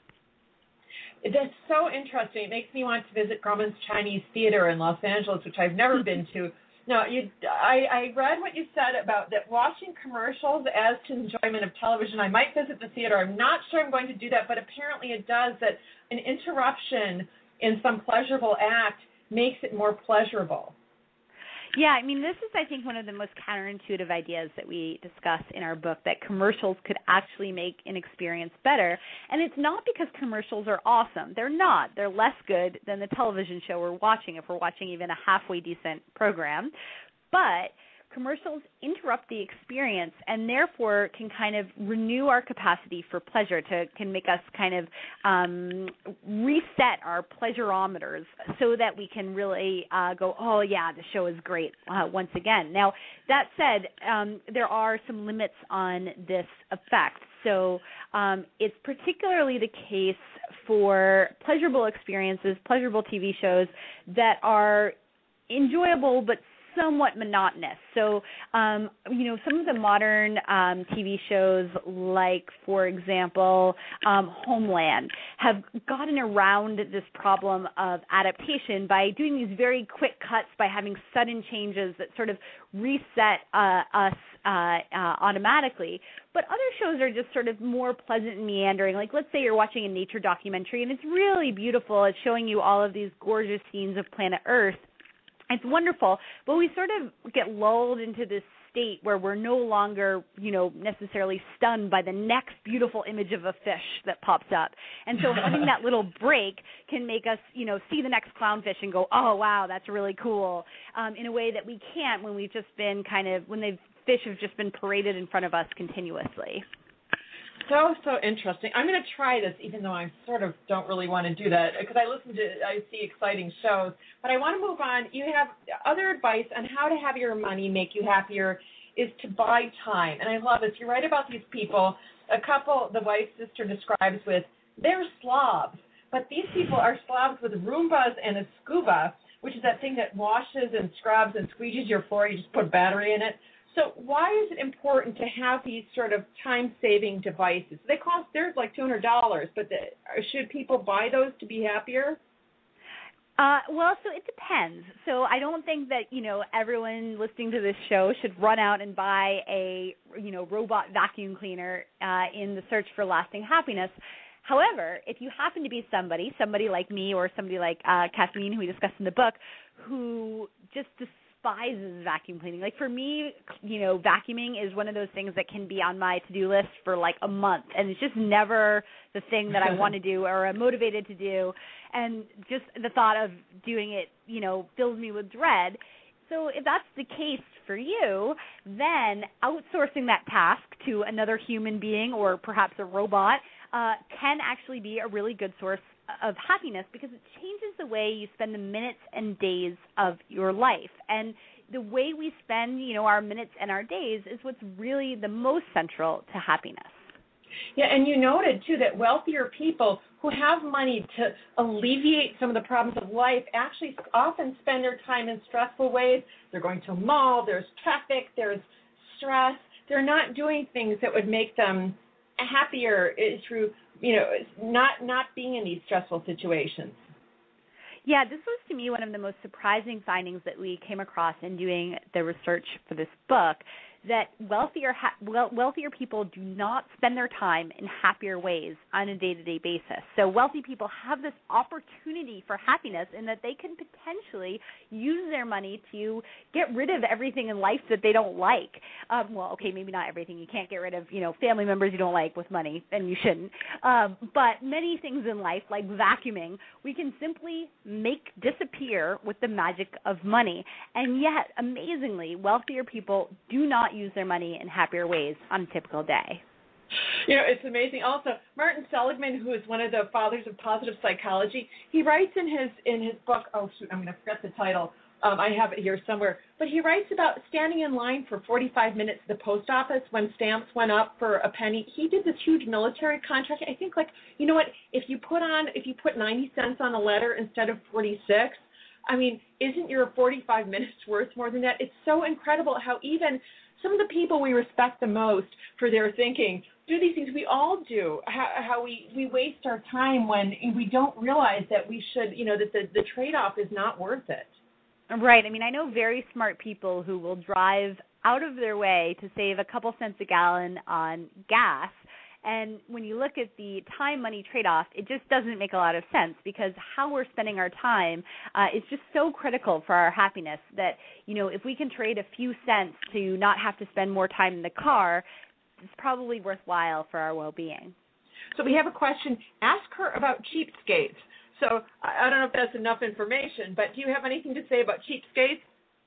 That's so interesting. It makes me want to visit Grauman's Chinese Theater in Los Angeles, which I've never been to. No, I read what you said about that watching commercials adds to enjoyment of television. I might visit the theater. I'm not sure I'm going to do that, but apparently it does, that an interruption in some pleasurable act makes it more pleasurable. Yeah, I mean, this is, I think, one of the most counterintuitive ideas that we discuss in our book, that commercials could actually make an experience better. And it's not because commercials are awesome. They're not. They're less good than the television show we're watching, if we're watching even a halfway decent program. But commercials interrupt the experience and therefore can kind of renew our capacity for pleasure, can make us kind of reset our pleasurometers so that we can really go, oh, yeah, the show is great once again. Now, that said, there are some limits on this effect. So it's particularly the case for pleasurable experiences, pleasurable TV shows that are enjoyable but somewhat monotonous. So, some of the modern TV shows, like, for example, Homeland, have gotten around this problem of adaptation by doing these very quick cuts, by having sudden changes that sort of reset us automatically. But other shows are just sort of more pleasant and meandering. Like, let's say you're watching a nature documentary, and it's really beautiful. It's showing you all of these gorgeous scenes of planet Earth. It's wonderful, but we sort of get lulled into this state where we're no longer, necessarily stunned by the next beautiful image of a fish that pops up. And so having that little break can make us, see the next clownfish and go, oh, wow, that's really cool, in a way that we can't when we've just been when the fish have just been paraded in front of us continuously. So interesting. I'm going to try this, even though I sort of don't really want to do that, because I see exciting shows. But I want to move on. You have other advice on how to have your money make you happier is to buy time. And I love this. You write about these people. A couple, the wife's sister describes with, they're slobs. But these people are slobs with Roombas and a scuba, which is that thing that washes and scrubs and squeegees your floor. You just put battery in it. So why is it important to have these sort of time-saving devices? They're like $200, but should people buy those to be happier? So it depends. So I don't think that, everyone listening to this show should run out and buy a, robot vacuum cleaner in the search for lasting happiness. However, if you happen to be somebody like me or somebody like Kathleen, who we discussed in the book, who just despises vacuum cleaning. Like, for me, vacuuming is one of those things that can be on my to-do list for like a month, and it's just never the thing that I want to do or am motivated to do, and just the thought of doing it, fills me with dread. So if that's the case for you, then outsourcing that task to another human being or perhaps a robot can actually be a really good source of happiness, because it changes the way you spend the minutes and days of your life. And the way we spend, our minutes and our days is what's really the most central to happiness. Yeah, and you noted, too, that wealthier people who have money to alleviate some of the problems of life actually often spend their time in stressful ways. They're going to a mall, there's traffic, there's stress. They're not doing things that would make them happier through not being in these stressful situations. Yeah, this was, to me, one of the most surprising findings that we came across in doing the research for this book, that wealthier people do not spend their time in happier ways on a day-to-day basis. So wealthy people have this opportunity for happiness in that they can potentially use their money to get rid of everything in life that they don't like. Maybe not everything. You can't get rid of, family members you don't like with money, and you shouldn't. But many things in life, like vacuuming, we can simply make disappear with the magic of money. And yet, amazingly, wealthier people do not use their money in happier ways on a typical day. It's amazing. Also, Martin Seligman, who is one of the fathers of positive psychology, he writes in his book, I'm going to forget the title. I have it here somewhere. But he writes about standing in line for 45 minutes at the post office when stamps went up for a penny. He did this huge military contract. I think, if you put 90 cents on a letter instead of 46, isn't your 45 minutes worth more than that? It's so incredible how even some of the people we respect the most for their thinking do these things. We all do. How we waste our time when we don't realize that we should, that the trade-off is not worth it. Right. I know very smart people who will drive out of their way to save a couple cents a gallon on gas. And when you look at the time-money trade-off, it just doesn't make a lot of sense, because how we're spending our time is just so critical for our happiness that, if we can trade a few cents to not have to spend more time in the car, it's probably worthwhile for our well-being. So we have a question. Ask her about cheapskates. So I don't know if that's enough information, but do you have anything to say about cheapskates?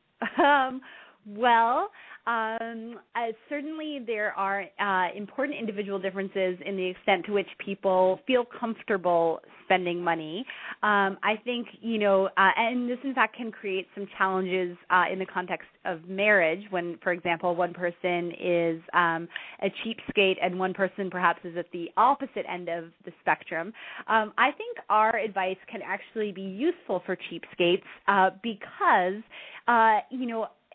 Certainly there are important individual differences in the extent to which people feel comfortable spending money. I think, and this in fact can create some challenges in the context of marriage when, for example, one person is a cheapskate and one person perhaps is at the opposite end of the spectrum. I think our advice can actually be useful for cheapskates because,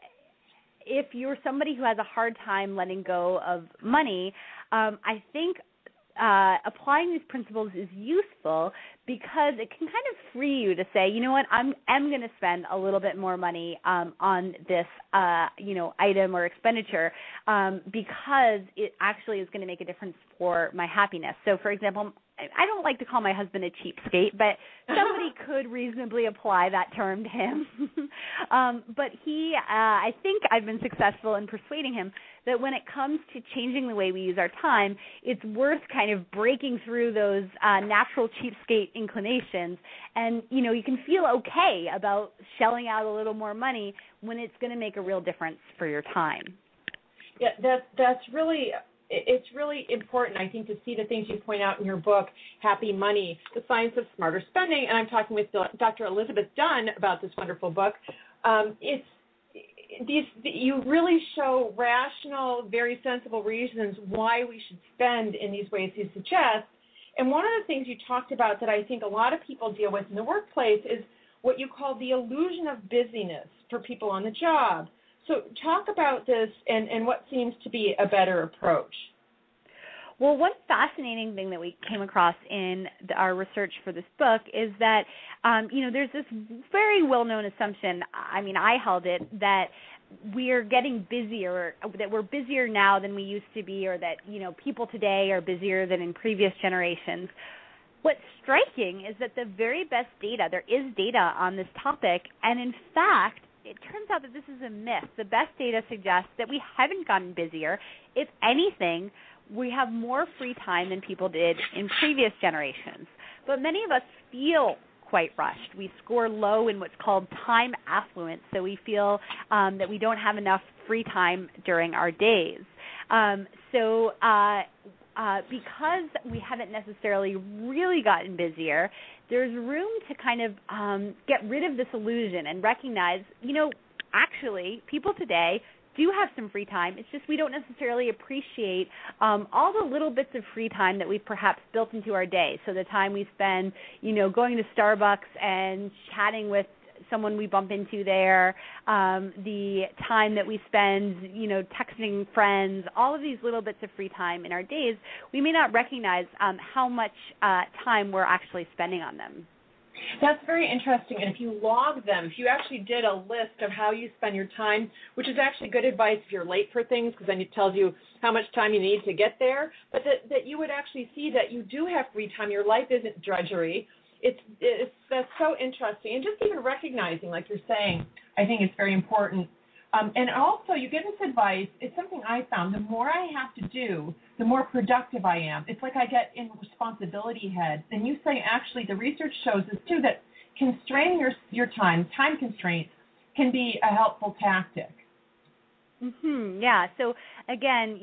if you're somebody who has a hard time letting go of money, I think applying these principles is useful because it can kind of free you to say, you know what, I'm going to spend a little bit more money on this, item or expenditure because it actually is going to make a difference for my happiness. So, for example, I don't like to call my husband a cheapskate, but somebody could reasonably apply that term to him. But I think I've been successful in persuading him that when it comes to changing the way we use our time, it's worth kind of breaking through those natural cheapskate inclinations. And, you can feel okay about shelling out a little more money when it's going to make a real difference for your time. Yeah, that's really... It's really important, I think, to see the things you point out in your book, Happy Money, The Science of Smarter Spending, and I'm talking with Dr. Elizabeth Dunn about this wonderful book. You really show rational, very sensible reasons why we should spend in these ways you suggest. And one of the things you talked about that I think a lot of people deal with in the workplace is what you call the illusion of busyness for people on the job. So talk about this and what seems to be a better approach. Well, one fascinating thing that we came across in our research for this book is that, there's this very well-known assumption, I held it, that we're getting busier, that we're busier now than we used to be, or that, people today are busier than in previous generations. What's striking is that the very best data, there is data on this topic, and in fact, it turns out that this is a myth. The best data suggests that we haven't gotten busier. If anything, we have more free time than people did in previous generations. But many of us feel quite rushed. We score low in what's called time affluence, so we feel that we don't have enough free time during our days. Because we haven't necessarily really gotten busier, there's room to kind of get rid of this illusion and recognize, actually, people today do have some free time. It's just we don't necessarily appreciate all the little bits of free time that we've perhaps built into our day. So the time we spend, going to Starbucks and chatting with someone we bump into there, the time that we spend, texting friends, all of these little bits of free time in our days, we may not recognize how much time we're actually spending on them. That's very interesting. And if you log them, if you actually did a list of how you spend your time, which is actually good advice if you're late for things, because then it tells you how much time you need to get there, but that you would actually see that you do have free time. Your life isn't drudgery. That's so interesting. And just even recognizing, like you're saying, I think it's very important. And also, you give this advice. It's something I found. The more I have to do, the more productive I am. It's like I get in responsibility head. And you say, actually, the research shows this, too, that constraining your time constraints, can be a helpful tactic. Mm-hmm. Yeah. So again,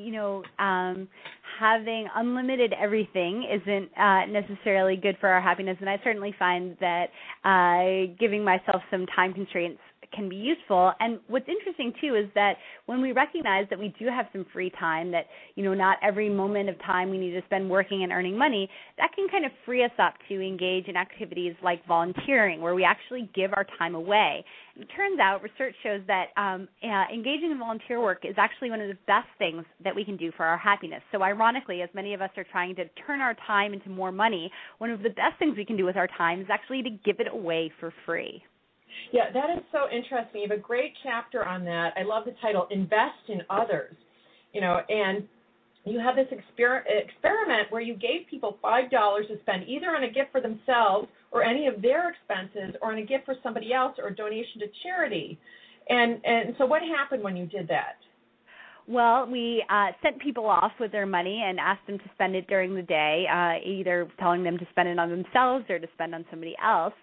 having unlimited everything isn't necessarily good for our happiness, and I certainly find that giving myself some time constraints can be useful. And what's interesting too is that when we recognize that we do have some free time, that not every moment of time we need to spend working and earning money, that can kind of free us up to engage in activities like volunteering, where we actually give our time away. It turns out research shows that engaging in volunteer work is actually one of the best things that we can do for our happiness. So ironically, as many of us are trying to turn our time into more money, one of the best things we can do with our time is actually to give it away for free. Yeah, that is so interesting. You have a great chapter on that. I love the title, Invest in Others. And you have this experiment where you gave people $5 to spend either on a gift for themselves or any of their expenses, or on a gift for somebody else, or a donation to charity. And so what happened when you did that? Well, we sent people off with their money and asked them to spend it during the day, either telling them to spend it on themselves or to spend on somebody else.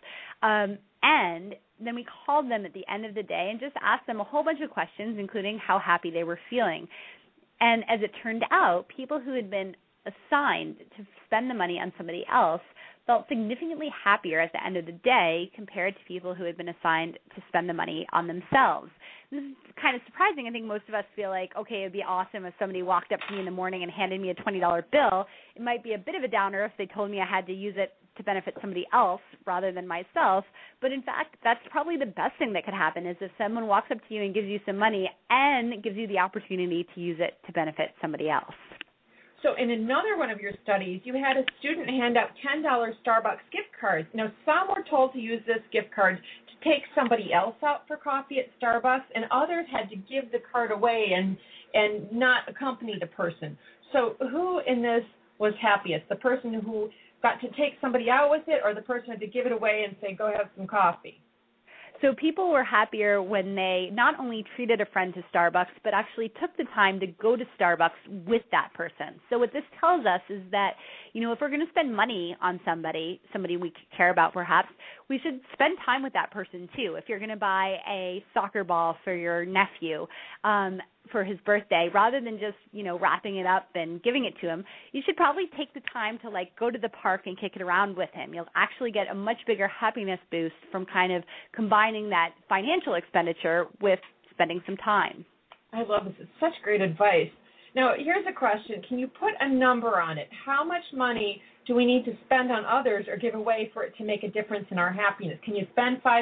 And then we called them at the end of the day and just asked them a whole bunch of questions, including how happy they were feeling. And as it turned out, people who had been assigned to spend the money on somebody else felt significantly happier at the end of the day compared to people who had been assigned to spend the money on themselves. This is kind of surprising. I think most of us feel like, okay, it'd be awesome if somebody walked up to me in the morning and handed me a $20 bill. It might be a bit of a downer if they told me I had to use it to benefit somebody else rather than myself. But in fact, that's probably the best thing that could happen is if someone walks up to you and gives you some money and gives you the opportunity to use it to benefit somebody else. So in another one of your studies, you had a student hand out $10 Starbucks gift cards. Now, some were told to use this gift card to take somebody else out for coffee at Starbucks, and others had to give the card away and not accompany the person. So who in this was happiest, the person who got to take somebody out with it or the person who had to give it away and say, go have some coffee? So people were happier when they not only treated a friend to Starbucks, but actually took the time to go to Starbucks with that person. So what this tells us is that, if we're going to spend money on somebody we care about perhaps, we should spend time with that person too. If you're going to buy a soccer ball for your nephew for his birthday, rather than just, wrapping it up and giving it to him, you should probably take the time to go to the park and kick it around with him. You'll actually get a much bigger happiness boost from kind of combining that financial expenditure with spending some time. I love this. It's such great advice. Now, here's a question. Can you put a number on it? How much money do we need to spend on others or give away for it to make a difference in our happiness? Can you spend $5,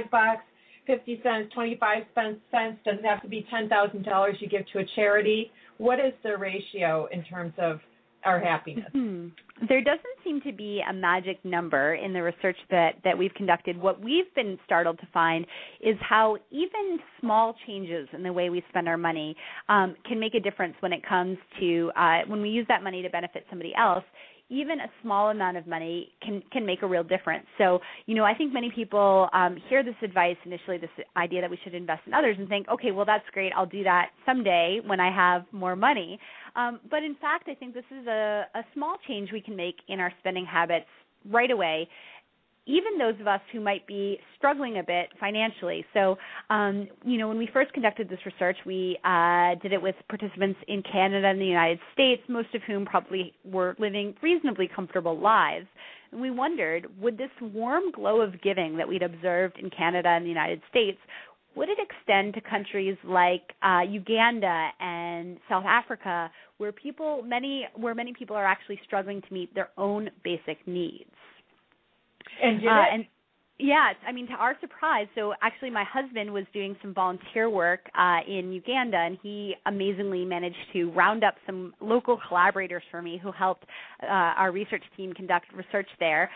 50 cents, 25 cents? Doesn't have to be $10,000 you give to a charity. What is the ratio in terms of our happiness? Mm-hmm. There doesn't seem to be a magic number in the research that we've conducted. What we've been startled to find is how even small changes in the way we spend our money can make a difference when it comes to when we use that money to benefit somebody else. Even a small amount of money can make a real difference. So, I think many people hear this advice initially, this idea that we should invest in others and think, okay, well, that's great. I'll do that someday when I have more money. But in fact, I think this is a small change we can make in our spending habits right away, even those of us who might be struggling a bit financially. So, when we first conducted this research, we did it with participants in Canada and the United States, most of whom probably were living reasonably comfortable lives. And we wondered, would this warm glow of giving that we'd observed in Canada and the United States, would it extend to countries like Uganda and South Africa, where many people are actually struggling to meet their own basic needs? And did it? Yeah, to our surprise, so actually my husband was doing some volunteer work in Uganda, and he amazingly managed to round up some local collaborators for me who helped our research team conduct research there.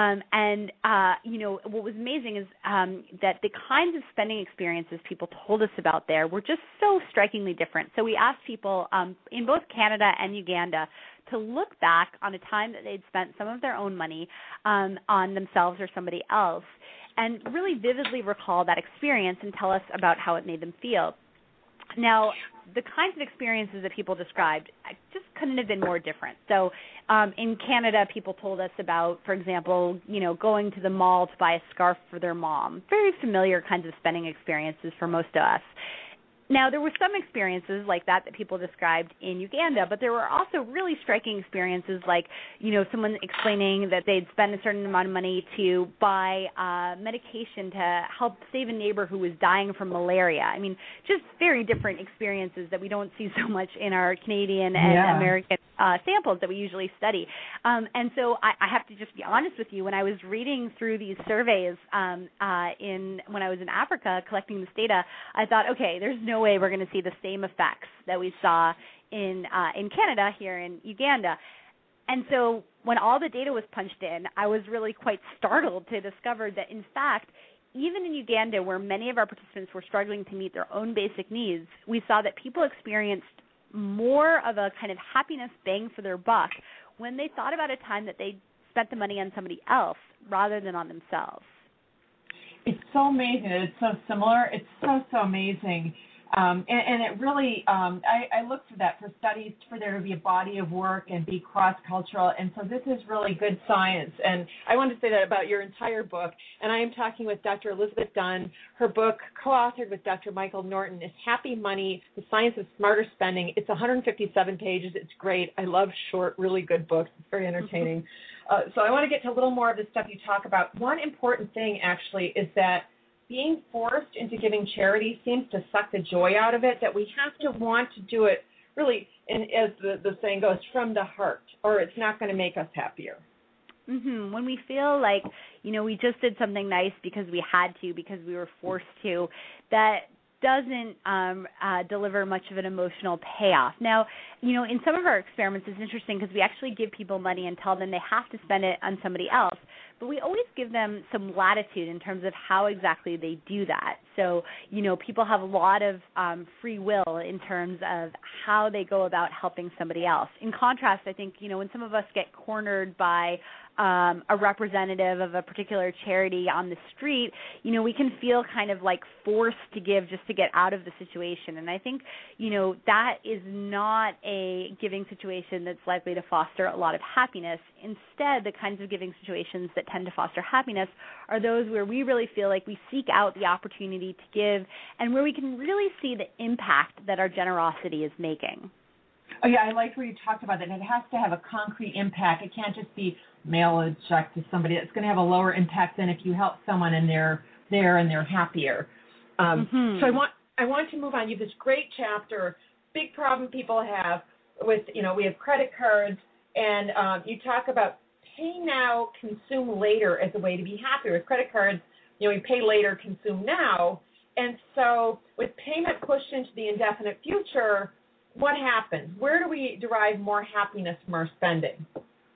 What was amazing is that the kinds of spending experiences people told us about there were just so strikingly different. So we asked people in both Canada and Uganda to look back on a time that they'd spent some of their own money on themselves or somebody else and really vividly recall that experience and tell us about how it made them feel. Now, the kinds of experiences that people described just couldn't have been more different. So in Canada, people told us about, for example, going to the mall to buy a scarf for their mom. Very familiar kinds of spending experiences for most of us. Now, there were some experiences like that people described in Uganda, but there were also really striking experiences like, someone explaining that they'd spend a certain amount of money to buy medication to help save a neighbor who was dying from malaria. Just very different experiences that we don't see so much in our Canadian and American samples that we usually study. And so I have to just be honest with you, when I was reading through these surveys when I was in Africa collecting this data, I thought, okay, there's no way we're going to see the same effects that we saw in Canada here in Uganda. And so when all the data was punched in, I was really quite startled to discover that, in fact, even in Uganda, where many of our participants were struggling to meet their own basic needs, we saw that people experienced more of a kind of happiness bang for their buck when they thought about a time that they spent the money on somebody else rather than on themselves. It's so amazing. It's so similar. It's so amazing. And it really, I look for that, for studies, for there to be a body of work and be cross-cultural. And so this is really good science. And I want to say that about your entire book. And I am talking with Dr. Elizabeth Dunn. Her book, co-authored with Dr. Michael Norton, is Happy Money, The Science of Smarter Spending. It's 157 pages. It's great. I love short, really good books. It's very entertaining. So I want to get to a little more of the stuff you talk about. One important thing, actually, is that being forced into giving charity seems to suck the joy out of it, that we have to want to do it really, and as the saying goes, from the heart, or it's not going to make us happier. Mm-hmm. When we feel like, we just did something nice because we had to, because we were forced to, that doesn't deliver much of an emotional payoff. Now, in some of our experiments, it's interesting because we actually give people money and tell them they have to spend it on somebody else, but we always give them some latitude in terms of how exactly they do that. So, people have a lot of free will in terms of how they go about helping somebody else. In contrast, I think, when some of us get cornered by a representative of a particular charity on the street, we can feel kind of like forced to give just to get out of the situation. And I think, that is not a giving situation that's likely to foster a lot of happiness. Instead, the kinds of giving situations that tend to foster happiness are those where we really feel like we seek out the opportunity to give and where we can really see the impact that our generosity is making. Oh, yeah, I liked where you talked about that. It has to have a concrete impact. It can't just be mail a check to somebody. It's going to have a lower impact than if you help someone and they're there and they're happier. So I want to move on. You have this great chapter, big problem people have with, we have credit cards, and you talk about pay now, consume later as a way to be happier. With credit cards, we pay later, consume now. And so with payment pushed into the indefinite future, what happens? Where do we derive more happiness from our spending?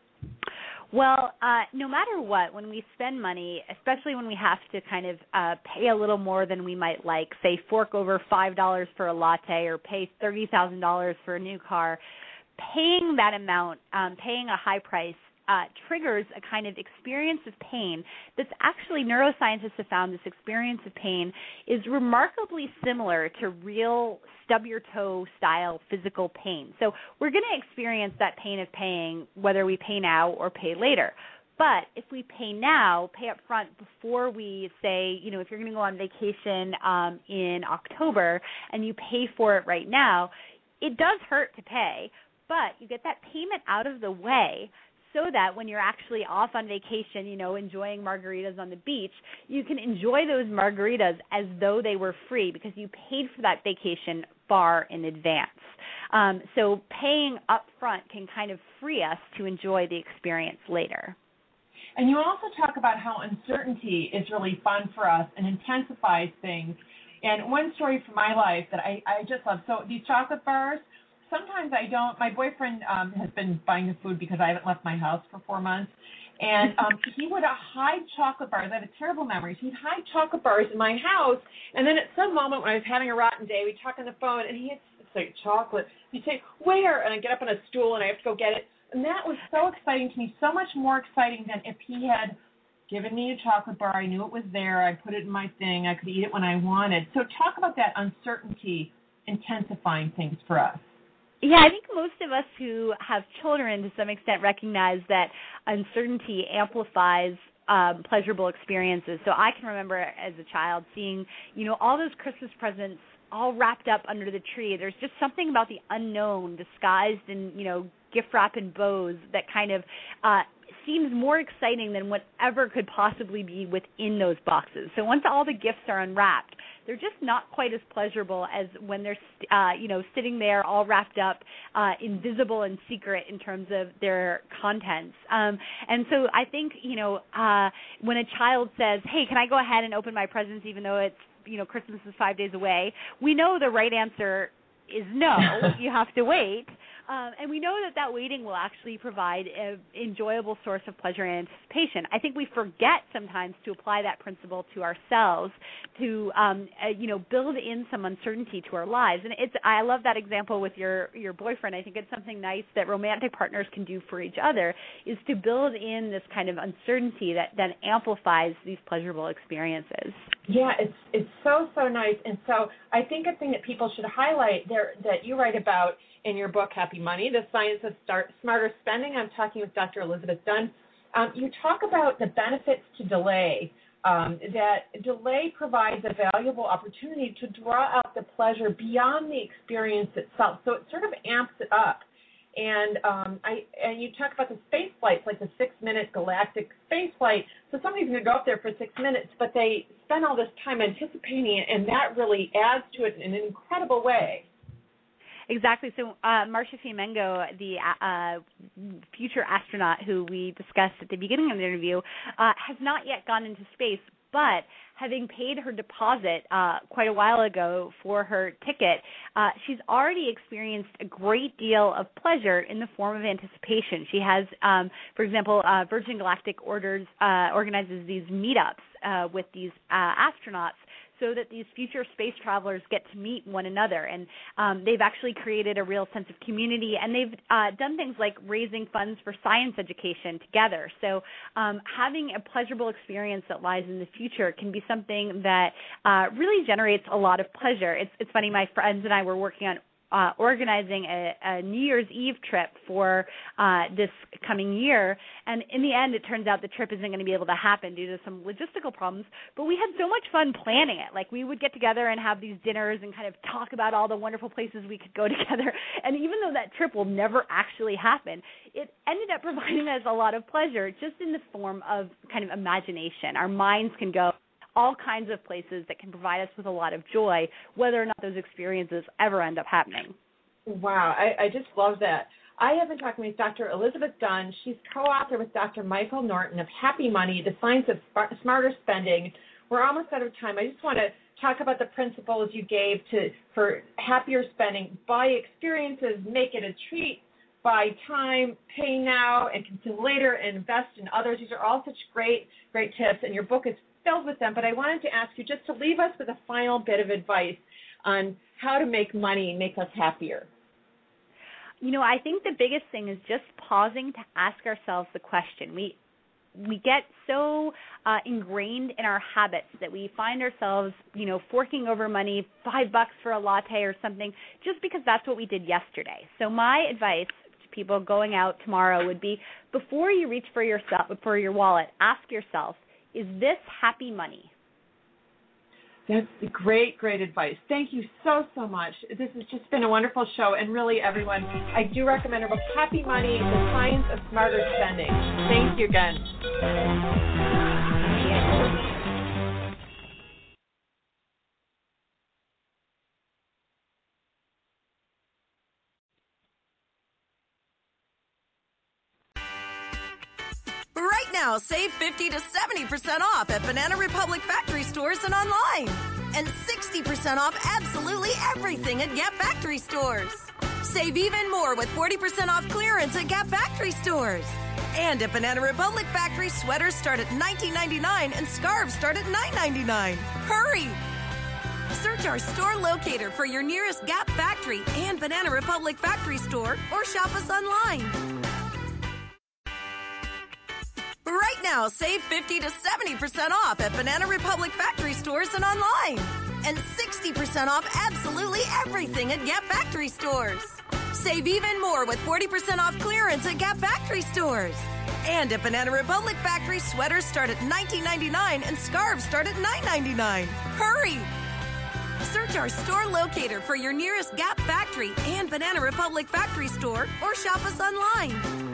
Well, no matter what, when we spend money, especially when we have to kind of pay a little more than we might like, say fork over $5 for a latte or pay $30,000 for a new car, paying that amount, paying a high price, triggers a kind of experience of pain that's actually, neuroscientists have found this experience of pain is remarkably similar to real stub-your-toe style physical pain. So we're going to experience that pain of paying whether we pay now or pay later. But if we pay now, pay up front before we say, if you're going to go on vacation in October and you pay for it right now, it does hurt to pay, but you get that payment out of the way so that when you're actually off on vacation, enjoying margaritas on the beach, you can enjoy those margaritas as though they were free because you paid for that vacation far in advance. So paying up front can kind of free us to enjoy the experience later. And you also talk about how uncertainty is really fun for us and intensifies things. And one story from my life that I just love, so these chocolate bars, sometimes I don't. My boyfriend has been buying the food because I haven't left my house for 4 months. And he would hide chocolate bars. I have a terrible memory. He'd hide chocolate bars in my house. And then at some moment when I was having a rotten day, we'd talk on the phone, and he'd say, chocolate. He'd say, where? And I'd get up on a stool, and I have to go get it. And that was so exciting to me, so much more exciting than if he had given me a chocolate bar. I knew it was there. I put it in my thing. I could eat it when I wanted. So talk about that uncertainty intensifying things for us. Yeah, I think most of us who have children to some extent recognize that uncertainty amplifies pleasurable experiences. So I can remember as a child seeing, all those Christmas presents all wrapped up under the tree. There's just something about the unknown disguised in, gift wrap and bows that kind of seems more exciting than whatever could possibly be within those boxes. So once all the gifts are unwrapped, they're just not quite as pleasurable as when they're, sitting there all wrapped up, invisible and secret in terms of their contents. And so I think, when a child says, hey, can I go ahead and open my presents even though it's, Christmas is 5 days away, we know the right answer is no, you have to wait. And we know that waiting will actually provide an enjoyable source of pleasure and anticipation. I think we forget sometimes to apply that principle to ourselves, to build in some uncertainty to our lives. And I love that example with your boyfriend. I think it's something nice that romantic partners can do for each other, is to build in this kind of uncertainty that then amplifies these pleasurable experiences. Yeah, it's so nice. And so I think a thing that people should highlight there that you write about in your book, Happy Money, The Science of Smarter Spending. I'm talking with Dr. Elizabeth Dunn. You talk about the benefits to delay, that delay provides a valuable opportunity to draw out the pleasure beyond the experience itself. So it sort of amps it up. And you talk about the space flights, like the 6-minute galactic space flight. So So somebody's going to go up there for 6 minutes, but they spend all this time anticipating it, and that really adds to it in an incredible way. Exactly. So Marcia Fiamengo, the future astronaut who we discussed at the beginning of the interview, has not yet gone into space, but having paid her deposit quite a while ago for her ticket, she's already experienced a great deal of pleasure in the form of anticipation. She has, for example, Virgin Galactic organizes these meetups with these astronauts, so that these future space travelers get to meet one another. And they've actually created a real sense of community, and they've done things like raising funds for science education together. So having a pleasurable experience that lies in the future can be something that really generates a lot of pleasure. It's funny, my friends and I were working on organizing a New Year's Eve trip for this coming year, and in the end it turns out the trip isn't going to be able to happen due to some logistical problems, but we had so much fun planning it. Like, we would get together and have these dinners and kind of talk about all the wonderful places we could go together, and even though that trip will never actually happen, it ended up providing us a lot of pleasure just in the form of kind of imagination. Our minds can go all kinds of places that can provide us with a lot of joy, whether or not those experiences ever end up happening. Wow, I just love that. I have been talking with Dr. Elizabeth Dunn. She's co-author with Dr. Michael Norton of Happy Money, The Science of Smarter Spending. We're almost out of time. I just want to talk about the principles you gave for happier spending. Buy experiences, make it a treat. Buy time, pay now, and consume later, and invest in others. These are all such great tips, and your book is filled with them, but I wanted to ask you just to leave us with a final bit of advice on how to make money make us happier. You know, I think the biggest thing is just pausing to ask ourselves the question. We get so ingrained in our habits that we find ourselves, forking over money, $5 for a latte or something, just because that's what we did yesterday. So my advice to people going out tomorrow would be, before you reach for your wallet, ask yourself, is this happy money? That's great advice. Thank you so much. This has just been a wonderful show, and really, everyone, I do recommend our book, Happy Money, The Science of Smarter Spending. Thank you again. Right now, save 50 to 70% off at Banana Republic factory stores and online. And 60% off absolutely everything at Gap factory stores. Save even more with 40% off clearance at Gap factory stores. And at Banana Republic factory, sweaters start at $19.99 and scarves start at $9.99. Hurry! Search our store locator for your nearest Gap factory and Banana Republic factory store, or shop us online. Right now, save 50 to 70% off at Banana Republic factory stores and online. And 60% off absolutely everything at Gap factory stores. Save even more with 40% off clearance at Gap factory stores. And at Banana Republic factory, sweaters start at $19.99 and scarves start at $9.99. Hurry! Search our store locator for your nearest Gap factory and Banana Republic factory store, or shop us online.